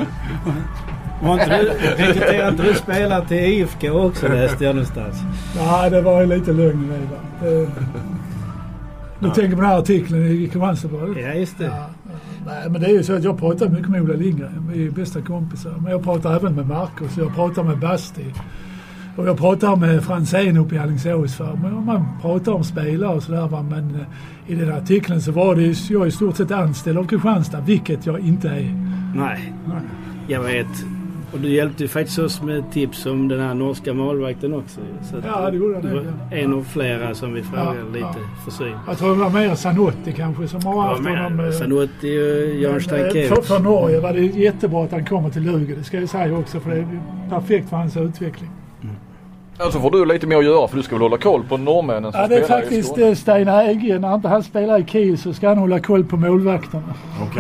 Rekryterar inte du spelare till IFK också, läste jag någonstans? Nej, det var ju lite lugn i det. Du tänker på den här artikeln i Kristianstadsbladet? Ja, just det. Ja. Nej, men det är ju så att jag pratar mycket med Ola Lindgren. Vi är bästa kompisar. Men jag pratar även med Marcus. Jag pratar med Basti. Och jag pratar med Franzén uppe i Alingsås. Man pratar om spelare och sådär. Men i den artikeln så var det ju, jag är i stort sett anställd av Kristianstad. Vilket jag inte är. Nej, jag vet. Och du hjälpte ju faktiskt oss med tips om den här norska målvakten också. Så ja, det gjorde jag. Det var en av flera som vi frågade lite för syn. Jag tror det var mer Sanotti kanske som har haft honom. Sanotti och Jan Stankiewicz. För Norge var det jättebra att han kommer till Lugi. Det ska jag säga också, för det är perfekt för hans utveckling. Alltså får du lite mer att göra, för du ska väl hålla koll på norrmännen som ja, det är spelar faktiskt Stein Ege. När inte han spelar i Kiel så ska han hålla koll på målvakterna. Okej.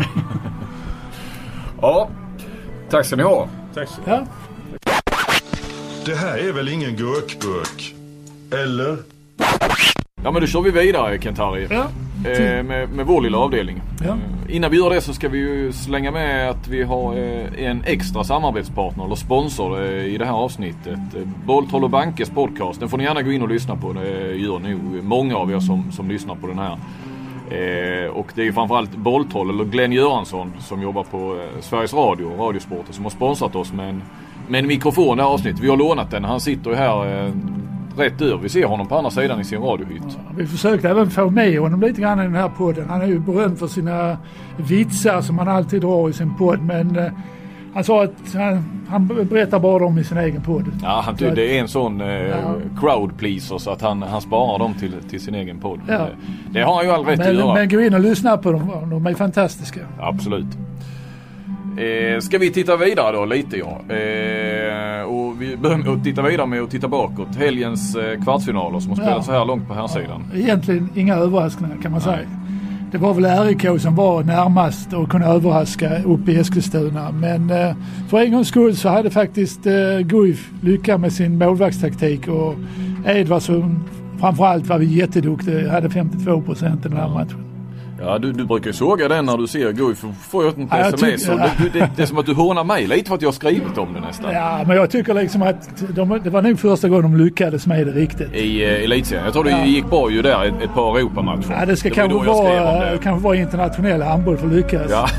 Ja, tack ska ni ha. Tack så. Ja. Det här är väl ingen gurkburk? Eller? Ja, men då kör vi vidare, Kentari. Ja. med vår lilla avdelning. Ja. Innan vi gör det så ska vi ju slänga med att vi har en extra samarbetspartner eller sponsor i det här avsnittet. Bolltroll och Bankes podcast. Den får ni gärna gå in och lyssna på. Det gör nog många av er som lyssnar på den här. Och det är framförallt Bolltroll eller Glenn Göransson som jobbar på Sveriges Radio och Radiosporter som har sponsrat oss med en mikrofon i det här avsnittet. Vi har lånat den. Han sitter ju här rätt över. Vi ser honom på andra sidan i sin radiohytt. Vi försökte även få med honom lite grann i den här podden. Han är ju berömd för sina vitsar som han alltid drar i sin podd. Men han sa att han berättar bara dem i sin egen podd. Ja, det är en sån crowd pleaser så att han sparar dem till sin egen podd. Ja. Det har han ju all rätt att göra. Men gå in och lyssna på dem. De är fantastiska. Absolut. Ska vi titta vidare då lite och vi börjar titta vidare med att titta bakåt. Helgens kvartsfinaler som har spelat så här långt på här sidan. Egentligen inga överraskningar kan man säga. Det var väl RIK som var närmast att kunna överraska upp i Eskilstuna. Men för en gångs skull så hade faktiskt Guif lyckats med sin målvaktstaktik och Edvardsson framförallt var vi jätteduktiga. Hade 52% i den här matchen. Ja, du brukar ju såga den när du ser Guif. Får jag inte sms. Det är som att du hånar mig lite för att jag har skrivit om det nästan. Ja, men jag tycker liksom att det var nog första gången de lyckades med det riktigt. I elitserien. Jag tror det gick bra ju där ett par Europamatcher. Ja, det ska kanske vara internationell handboll för att lyckas. Ja.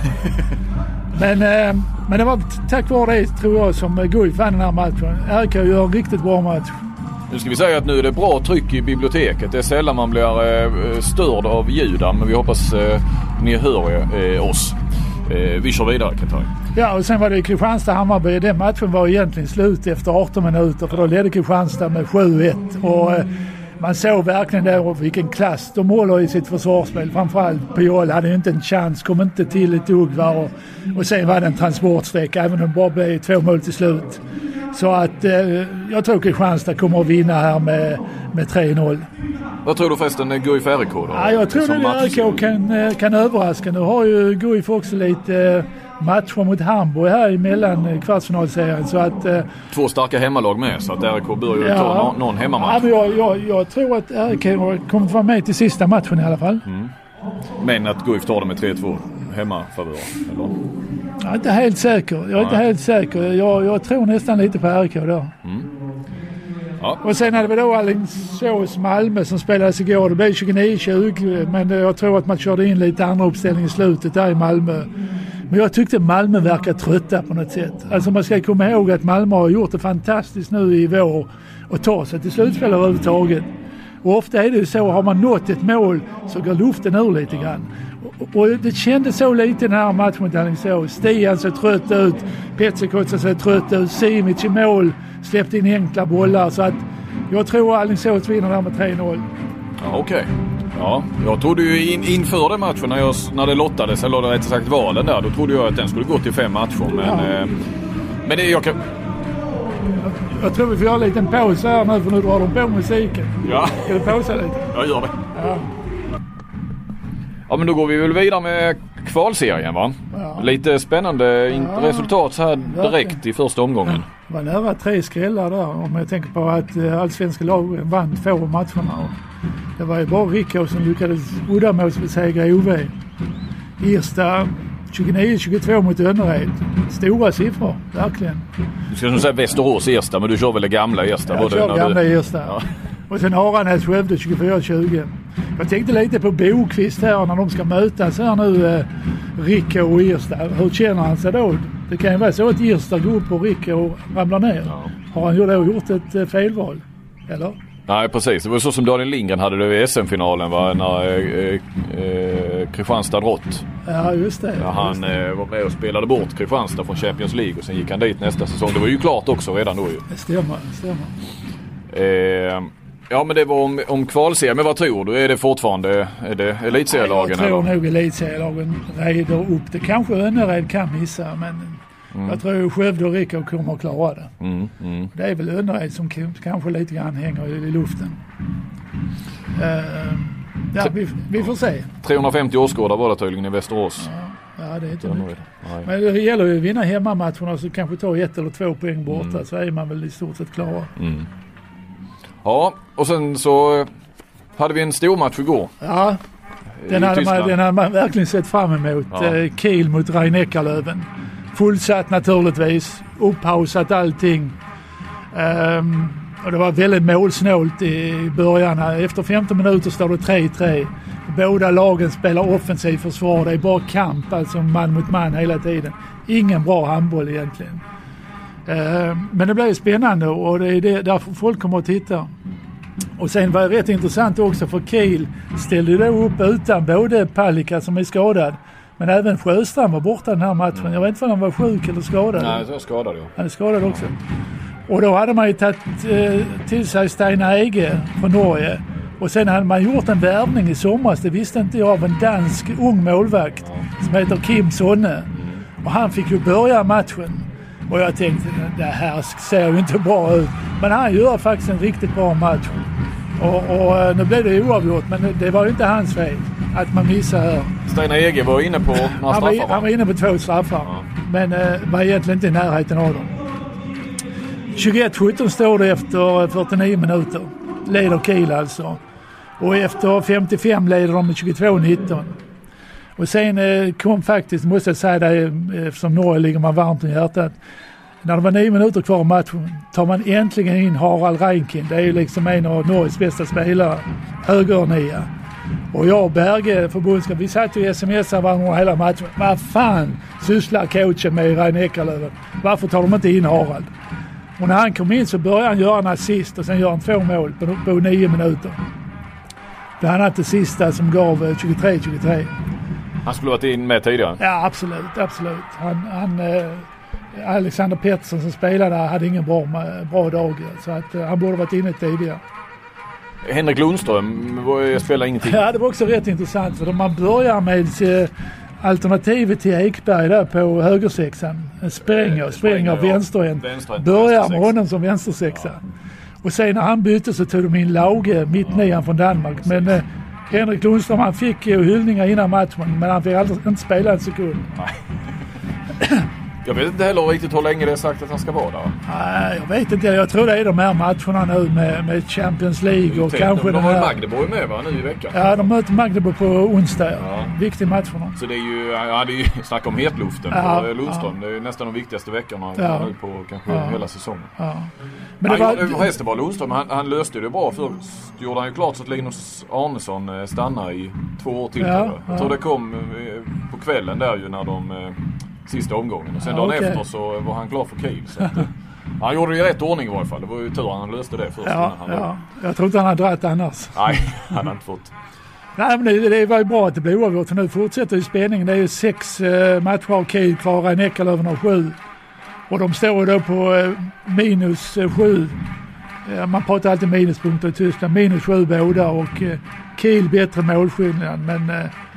men det var tack vare det tror jag som Guif vann den här matchen. RIK gör en riktigt bra match. Nu ska vi säga att nu är det bra tryck i biblioteket. Det är sällan man blir störd av ljuden, men vi hoppas ni hör oss. Vi kör vidare, Katarina. Ja, och sen var det Kristianstad-Hammarby. Den matchen var egentligen slut efter 18 minuter för då ledde Kristianstad med 7-1 och man såg verkligen där vilken klass de håller i sitt försvarsspel. Framförallt Pujol hade ju inte en chans, kom inte till ett dugg och sen var det en transportsträcka även om det bara blev 2 mål till slut. Så att jag tror Kristianstad kommer att vinna här med 3-0. Vad tror du förresten Guif RIK då? Ja, jag tror att RIK kan överraska. Nu har ju Guif också lite matcher mot Hamburg här emellan kvartsfinalserien. Så att, 2 starka hemmalag med så att RIK bör ju ta någon hemmamatch. Ja, men jag tror att RIK kommer att vara med till sista matchen i alla fall. Mm. Men att Guif tar det med 3-2 hemmafavör, eller? Jag är inte helt säker. Jag tror nästan lite på RIK då. Mm. Ja. Och sen hade vi då Alingsås Malmö som spelades igår. Det blev 29-20 men jag tror att man körde in lite andra uppställning i slutet där i Malmö. Men jag tyckte Malmö verkar trötta på något sätt. Alltså man ska komma ihåg att Malmö har gjort det fantastiskt nu i vår och ta sig till slutspel överhuvudtaget. Och ofta är det ju så, har man nått ett mål så går luften ur lite grann. Och det kändes så lite i den här matchen mot Alingsås. Stian ser trött ut, Petsekotsa ser trött ut, Simic i mål, släppte in enkla bollar. Så att jag tror att Alingsås vinner där med 3-0. Ja, okej. Ja, jag trodde ju inför den matchen när det lottades, eller rättare sagt valen där, då trodde jag att den skulle gå till 5 matcher. Men det jag kan... Jag tror vi får göra en liten paus här nu för nu drar de på musiken. Ja. Ska du pausa lite? Jag gör det. Ja, men då går vi väl vidare med kvalserien, va? Ja. Lite spännande resultat så här direkt i första omgången. Det var nära 3 skrällar där om jag tänker på att allsvenska lag vann 2 matcherna. Det var ju bara Rico som lyckades uddamålsbesegra OV. Ersta 29-22 mot Önnered. Stora siffror, verkligen. Du ska nog säga Västerås Ersta, men du kör väl det gamla Ersta? Jag kör gamla Ersta. Ja. Och sen Aranäs Skövde 24-20. Jag tänkte lite på Bokvist här när de ska mötas här nu, Rico och Ersta. Hur känner han sig då? Det kan ju vara så att Ersta går upp och Rico ramlar ner. Ja. Har han ju då gjort ett felval? Eller? Nej, precis. Det var så som Daniel Lindgren hade det i SM-finalen, va? När Kristianstad rått. Ja, just det. När han var med och spelade bort Kristianstad från Champions League och sen gick han dit nästa säsong. Det var ju klart också redan då ju. Det stämmer. Ja, men det var om kvalserien. Men vad tror du? Är det fortfarande elitserielagen? Jag tror nog elitserielagen reder upp det. Kanske Önnered kan missa, men jag tror Skövde och Rico kommer att klara det. Det är väl Önnered som kanske lite grann hänger i luften. Ja, vi får se. 350 åskådare var det tydligen i Västerås. Ja, det är inte mycket. Men det gäller ju att vinna hemmamatcherna så kanske ta 1 eller 2 poäng borta så är man väl i stort sett klara. Ja, och sen så hade vi en stor match igår. Ja. Den hade man verkligen sett fram emot. Ja. Kiel mot Rhein-Neckarlöven. Fullsatt naturligtvis. Upphausat allting. Och det var väldigt målsnålt i början. Efter 15 minuter står det 3-3. Båda lagen spelar offensiv försvar. Det är bara kamp, alltså man mot man hela tiden. Ingen bra handboll egentligen. Men det blev spännande och det är därför folk kommer att titta. Och sen var det rätt intressant också för Kiel ställde då upp utan både Palicka som är skadad, men även Sjöstrand var borta den här matchen. Jag vet inte om han var sjuk eller skadad. Nej, så skadad ja. Han är skadad också. Och då hade man ju tagit till sig Steinar Ege från Norge. Och sen hade man gjort en värvning i somras, det visste inte jag, av en dansk ung målvakt som heter Kim Sonne. Och han fick ju börja matchen. Och jag tänkte, det här ser ju inte bra ut. Men han gör faktiskt en riktigt bra match. Och nu blev det oavgjort, men det var ju inte hans fel att man missade här. Steinar Ege var inne på några straffar. Han var inne på 2 straffar, men var egentligen inte i närheten av dem. 21-17 står det efter 49 minuter. Leder Kiel alltså. Och efter 55 leder de med 22-19. Och sen kom faktiskt, måste jag säga det, eftersom Norge ligger man varmt i hjärtat. När det var 9 minuter kvar i matchen tar man äntligen in Harald Reinkin. Det är ju liksom en av Norges bästa spelare. Högernia. Och jag och Berge, förbundskapten, vi satt ju i sms'ar varandra hela matchen. Vad fan sysslar coachen med i Rhein-Neckarlöven? Varför tar de inte in Harald? Och när han kom in så började han göra en assist och sen gör han 2 mål på 9 minuter. Bland annat det sista som gav 23-23. Han skulle varit in med tidigare? Ja, absolut. Han Alexander Pettersson som spelade hade ingen bra dag. Så att han borde varit inne tidigare. Henrik Lundström spelar ingenting. Ja, det var också rätt intressant. För om man börjar med alternativet till Ekberg där på högersexan. Spränger vänsterhänt. Börjar med honom som vänstersexa. Ja. Och sen när han bytte så tog de in Lauge, mittnian från Danmark. Men Henrik Lundström, han fick hyllningar innan matchen, men han fick inte spela en sekund. Nej. Jag vet inte heller riktigt hur länge det är sagt att han ska vara där. Nej, jag vet inte. Jag tror det är de här matcherna nu med Champions League och kanske de har Magdeburg med va, nu i veckan. Ja, de möter Magdeburg på onsdag. Ja. Viktig match för dem. Så det är ju, det är ju snack om hetluften för Lundström. Ja. Det är nästan de viktigaste veckorna nu på kanske hela säsongen. Ja. Men det var Lundström, han löste det bra. Först gjorde han ju klart så att Linus Arnesson stannar i 2 år till. Jag tror det kom på kvällen där ju när de sista omgången. Och sen dagen efter så var han klar för Kiel. Så att, han gjorde det i rätt ordning i varje fall. Det var ju tur att han löste det först. Jag tror inte han hade dragit annars. Nej, han hade inte fått. Nej, men det var ju bra att det blev oavgjort. För nu fortsätter ju spänningen. Det är ju 6 matcher av Kiel kvar. Rhein-Neckarlöven har 7. Och de står då på -7. Man pratar alltid minuspunkter i Tyskland. -7 båda och Kiel bättre målskillnad. Men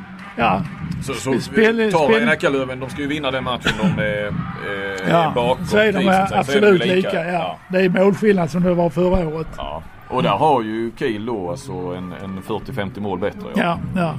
Så Rhein-Neckarlöven, de ska ju vinna den matchen. De är bakom. Så är de absolut lika. Ja. Det är målskillnad som det var förra året. Ja. Och där har ju Kiel då alltså en 40-50 mål bättre. Ja.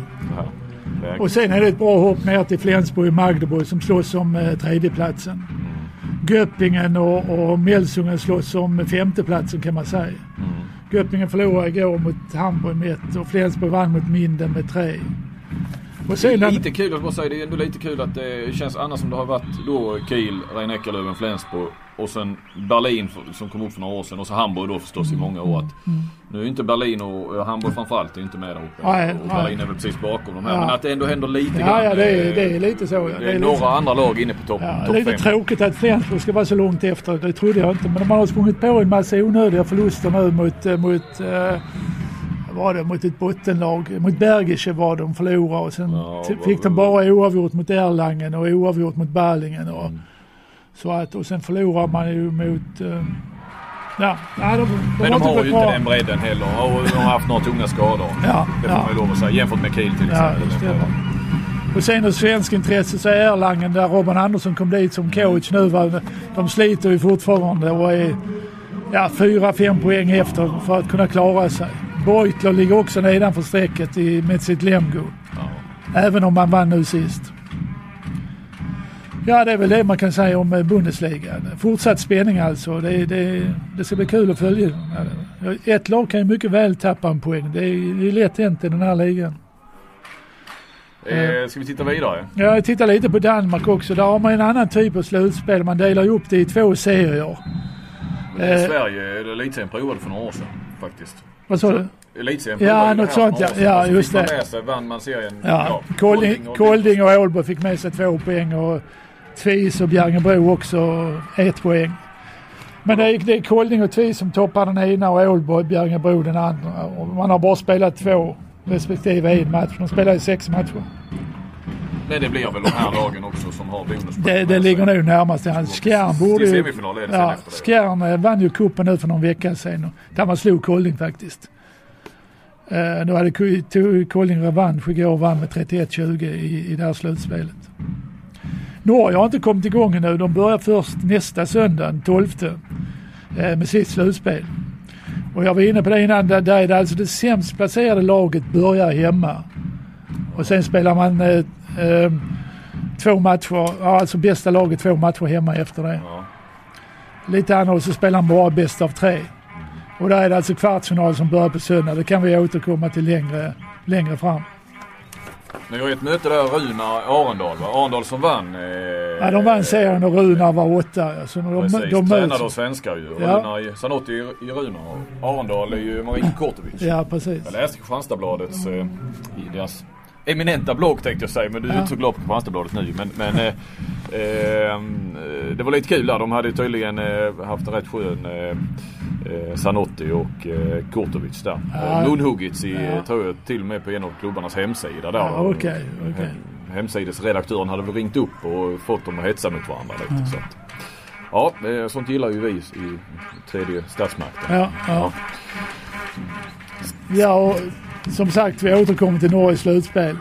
Och sen är det ett bra hopp ner till Flensburg och Magdeburg som slåss om tredjeplatsen. Göppingen och Melsungen slåss om 5:e platsen kan man säga. Göppingen förlorade igår mot Hamburg med 1 och Flensburg vann mot Minden med 3. Och sen det är lite kul att bara säga, det är ändå lite kul att det känns annars som det har varit då Kiel, Rhein-Neckarlöven, Flensburg och sen Berlin som kom upp för några år sedan och så Hamburg då förstås i många år. Nu är inte Berlin och Hamburg framförallt är inte med där uppe. Och Berlin är väl precis bakom de här. Men att det ändå händer lite grann. Ja, det är lite så. Det är några andra lag inne på topp 5. Lite tråkigt att Flensburg ska vara så långt efter. Det trodde jag inte. Men de har sprungit på en massa onödiga förluster nu mot ett bottenlag. Mot Bergische var de förlorade och sen fick de bara oavgjort mot Erlangen och oavgjort mot Balingen. Och sen förlorar man ju mot... men de har ju inte den bredden heller och de har haft några tunga skador. Det får man ju lov att säga. Jämfört med Kiel till exempel. Och sen i svensk intresse så är Erlangen där Robin Andersson kom dit som coach nu. De sliter ju fortfarande och är 4-5 poäng efter för att kunna klara sig. Beutler ligger också nedanför strecket med sitt Lemgo. Även om man vann nu sist. Ja, det är väl det man kan säga om Bundesliga. Fortsatt spänning alltså. Det ska bli kul att följa. Ett lag kan ju mycket väl tappa en poäng. Det är lätt hänt i den här ligan. Ska vi titta vidare? Ja, jag tittar lite på Danmark också. Där har man en annan typ av slutspel. Man delar upp det i 2 serier. Sverige, Elitserien provade för några år sedan faktiskt. Vad sa du? Elitserien Ja, något sånt. Ja, just det. Med sig, vann man serien. Ja, Kolding och Ålborg fick med sig 2 poäng och Tvis och Bjärringebro också 1 poäng. Men det är Kolding och Tvis som toppar den ena och Ålborg och Bjärringebro den andra. Och man har bara spelat 2 respektive 1 match. De spelar i 6 matcher. Nej, det blir väl de här lagen också som har bonuspoäng. Det ligger nog närmast. Skjern borde ju... Semifinal är det sen efter det. Skjern vann ju kuppen nu för någon vecka sedan. Där man slog Kolding faktiskt. Då hade Kolding revansch igår och vann med 31-20 i det här slutspelet. Norge har inte kommit igång nu. De börjar först nästa söndag, den 12, med sitt slutspel. Och jag var inne på det innan, där är det alltså det sämst placerade laget börjar hemma. Och sen spelar man 2 matcher, alltså bästa laget 2 matcher hemma efter det. Ja. Lite annat, och så spelar man bara bäst av 3. Och där är det alltså kvartsfinal som börjar på söndag. Det kan vi återkomma till längre fram. Men jag har ett möte där, Runar-Arendal, va? Arendal som vann. Ja, de vann serien och Runar var 8. Alltså, de tränade av svenskar ju. Ja. Runar, Sanotti i Runar och Arendal är ju Marie Kortovic. Ja, precis. Jag läste Kristianstadsbladets i deras eminenta blogg tänkte jag säga, men du är inte så glad på Kristianstadsbladet nu. Men det var lite kul där. De hade tydligen haft en rätt skön Sanotti och Kortovic där. Munhuggits tror jag till och med på en av klubbarnas hemsida där. Ja, okej. Hemsidesredaktören hade väl ringt upp och fått dem att hetsa mot varandra lite. Så att, ja, sånt gillar ju vi i tredje statsmakten. Ja, och som sagt, vi återkommer till Norges slutspel.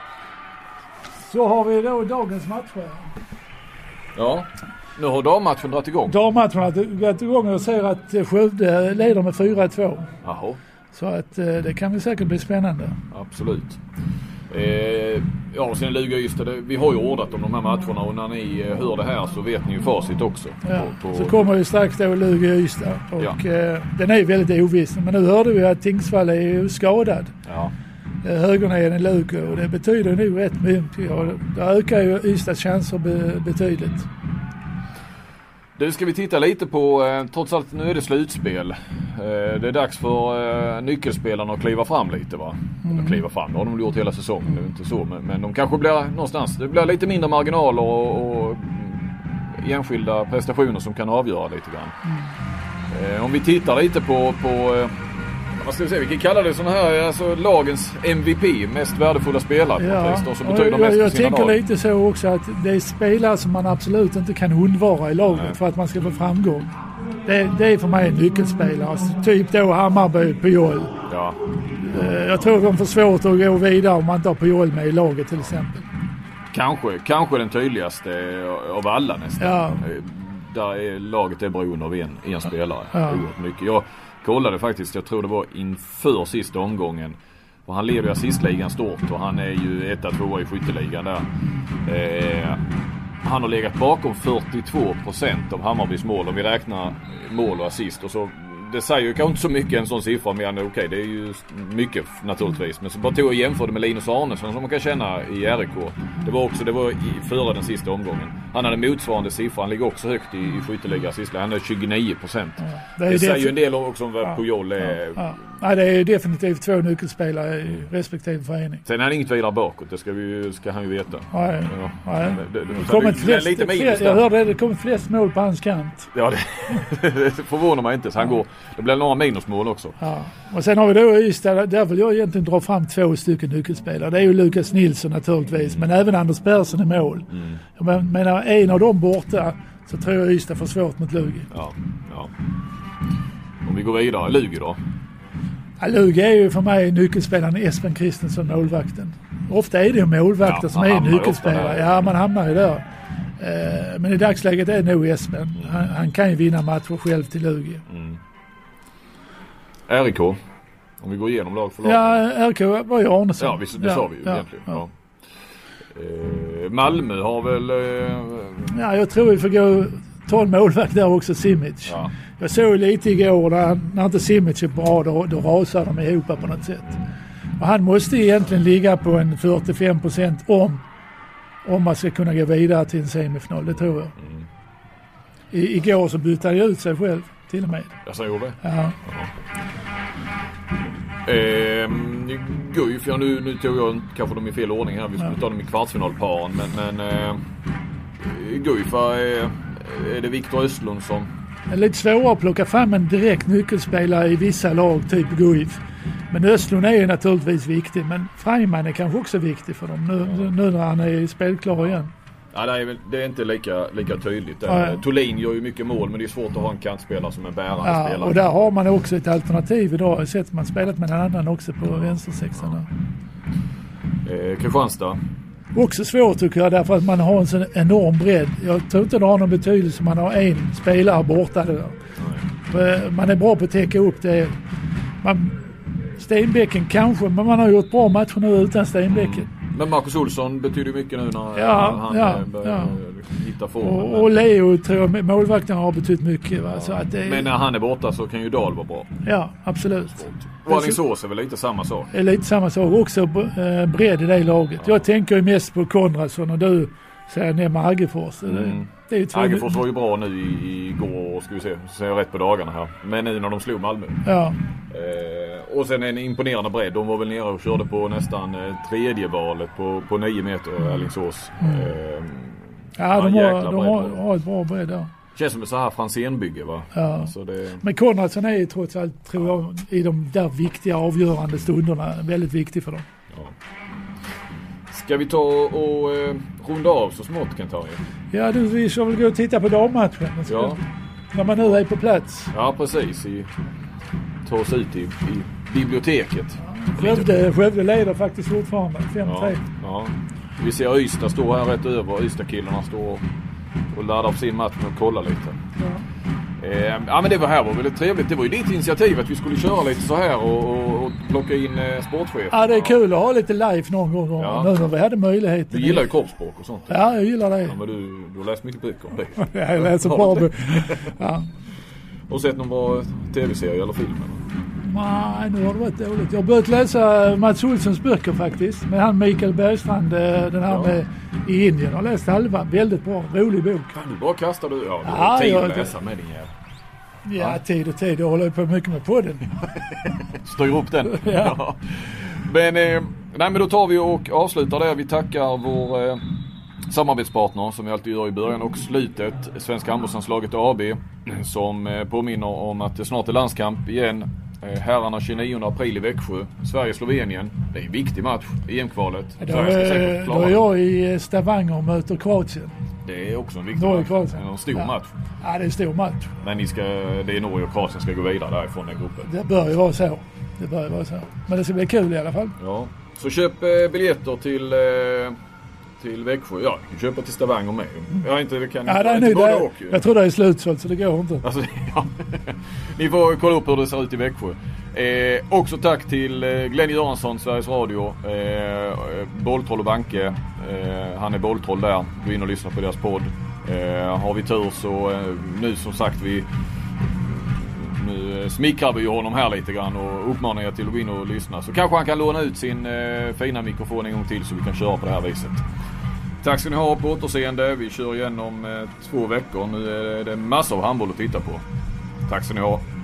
Så har vi då dagens matcher. Ja, nu har dammatchen dragit igång. Dammatchen har dragit igång och jag ser att Skövde leder med 4-2. Jaha. Så att det kan väl säkert bli spännande. Absolut. Ja, sen Luga Ystad, vi har ju ordat om de här matcherna och när ni hör det här så vet ni ju facit också. Ja, så kommer ju strax då Luga Ystad och den är ju väldigt oviss. Men nu hörde vi att Tingsvall är ju skadad. Ja. Högerneden i Luga och det betyder nog rätt mycket. Det ökar ju Ystads chanser betydligt. Du, ska vi titta lite på, trots allt nu är det slutspel. Det är dags för nyckelspelarna att kliva fram lite, va? Kliva fram, det har de gjort hela säsongen, det är inte så. Men de kanske blir någonstans, det blir lite mindre marginaler och enskilda prestationer som kan avgöra lite grann. Om vi tittar lite på vad ska vi säga, vi kan kalla det såna här, alltså lagens MVP, mest värdefulla spelare. Ja, som betyder mest jag för sina tänker lag. lite så också att det är spelare som man absolut inte kan undvara i laget för att man ska få framgång. Det är för mig en nyckelspelare. Alltså, typ då Hammarby, Pujol. Ja. Jag tror de får svårt att gå vidare om man inte har Pujol med i laget till exempel. Kanske den tydligaste av alla nästan. Ja. Där är laget är beroende av en spelare. Oerhört mycket. Jag kollade faktiskt, jag tror det var inför sista omgången. Och han leder ju assistligan stort och han är ju 1-2 i skytteligan där. Han har legat bakom 42% av Hammarbys mål om vi räknar mål och assist. Och så, det säger ju kanske inte så mycket en sån siffra, men okej, det är ju mycket naturligtvis. Men så bara tog jag och jämförde med Linus Arnesson som man kan känna i RIK. Det var före den sista omgången. Han hade motsvarande siffra, han ligger också högt i skytteliga assistligan. Han är 29%. Det säger ju en del också om vad Pujol är. Ja, det är definitivt 2 nyckelspelare i respektive förening. Sen är han inget vidare bakåt, det ska han ju veta. Nej. Jag hörde det kommer flest mål på hans kant. Ja, det förvånar mig inte. Så det blir några minusmål också. Ja. Och sen har vi då Ystad, där vill jag egentligen dra fram 2 stycken nyckelspelare. Det är ju Lukas Nilsson naturligtvis, men även Anders Persson i mål. Jag menar, en av dem borta så tror jag Ystad får svårt mot Lugi. Ja. Om vi går vidare, Lugi då? Ja, Lugi är ju för mig nyckelspelaren Espen Kristensson, målvakten. Ofta är det ju målvakter som är nyckelspelare. Ja, man hamnar ju där. Men i dagsläget är det nog Espen. Han kan ju vinna matcher själv till Lugi. RIK, om vi går igenom lag för lag. Ja, RIK var ju Arnesson. Ja, det sa vi ju egentligen. Ja. Malmö har väl... Ja, jag tror vi får gå 12 målvakt där också, Simic. Ja. Jag såg lite igår när inte Simic är bra, då rasar de ihop på något sätt. Och han måste egentligen ligga på en 45% om man ska kunna gå vidare till en semifinal, det tror jag. Igår så bytte han ut sig själv till och med. Jag gjorde det? Ja. Guif, nu tog jag kanske de i fel ordning här. Vi skulle ta dem i kvartsfinalparen. Men Guif, är det Viktor Östlund som... Det är lite svårare att plocka fram en direkt nyckelspelare i vissa lag, typ Guif. Men Östlund är ju naturligtvis viktig. Men Freiman är kanske också viktig för dem nu när han är spelklar igen. Ja, det är inte lika tydligt. Ja. Tholin gör ju mycket mål, men det är svårt att ha en kantspelare som en bärande spelare. Och där har man också ett alternativ idag. Jag har sett man spelat med en annan också på vänstersexan. Kristianstad. Också svårt tycker jag, därför att man har en sån enorm bredd. Jag tror inte det har någon betydelse om man har en spelare borta. Man är bra på att täcka upp det. Stenbäcken kanske, men man har gjort bra matcher nu utan Stenbäcken. Men Marcus Olsson betyder mycket nu när han börjar hitta formen. Och Leo tror jag målvakten har betytt mycket. Va? Så att men när han är borta så kan ju Dahl vara bra. Ja, absolut. Och Alingsås är väl lite samma sak? Det är lite samma sak. Också bredd i det laget. Jag tänker ju mest på Konradsson och du säger Nemma Aggefors. Det är Aggefors var ju bra nu igår, ska vi se, så jag rätt på dagarna här. Men nu när de slog Malmö. Ja. Och sen en imponerande bredd. De var väl nere och körde på nästan tredje valet på 9 meter Alingsås. Ja, de har ett bra bredd där. Känns som ett så här Franzén-bygge, va? Ja. Alltså Men Konradsson är ju trots allt, tror jag, i de där viktiga avgörande stunderna väldigt viktig för dem. Ja. Ska vi ta och runda av så smått, Kent-Harry? Ja, vi ska väl gå och titta på dammatchen. Ja. När man nu är på plats. Ja, precis. Ta oss ut i biblioteket. Skövde leder faktiskt fortfarande. 5-3. Ja. Vi ser Ystad stå här rätt över. Ystad-killarna står och laddar på sin match och kollar lite. Ja, men det var väldigt trevligt. Det var ju ditt initiativ att vi skulle köra lite så här och plocka in sportchef. Ja, det är kul att ha lite live någon gång. Ja. Nu när vi hade möjlighet. Du gillar ju kroppsspråk och sånt. Ja, jag gillar det. Ja, men du har läst mycket böcker om det. Ja, jag läser bra böcker. Ja. Och sett någon bra tv-serie eller film? Nej, nu har det varit dåligt. Jag har börjat läsa Mats Olssons böcker faktiskt. Med han Mikael Bergstrand, den här med i Indien. Jag har läst halva. Väldigt bra, rolig bok. Kan du bara kasta du? Ja, du har tid att läsa med din jävel. Ja, tid och tid. Jag håller på mycket med podden. Styr upp den. Ja. Men då tar vi och avslutar där. Vi tackar vår samarbetspartner som vi alltid gör i början och slutet. Svenska handbollslandslaget AB som påminner om att det snart är landskamp igen. Herrarna 29 april i Växjö. Sverige-Slovenien. Det är en viktig match i EM-kvalet. Då är jag i Stavanger och möter Kroatien. Det är också en viktig match. En stor match. Ja, det är en stor match. Men det är Norge och Kroatien ska gå vidare därifrån den gruppen. Det bör ju vara så. Men det ska bli kul i alla fall. Ja. Så köp biljetter till Växjö. Ja, du kan köpa till Stavanger med. Jag tror det är slutsålt så det går inte. Alltså, ja. Ni får kolla upp hur det ser ut i Växjö. Också tack till Glenn Göransson, Sveriges Radio, Bolltroll och Banke. Han är Bolltroll där. Gå in och lyssna på deras podd. Har vi tur så nu som sagt nu smickrar vi ju honom här lite grann och uppmanar er till att gå in och lyssna. Så kanske han kan låna ut sin fina mikrofon en gång till så vi kan köra på det här viset. Tack ska ni ha på återseende. Vi kör igen om 2 veckor. Nu är det massor av handboll att titta på. Tack ska ni ha.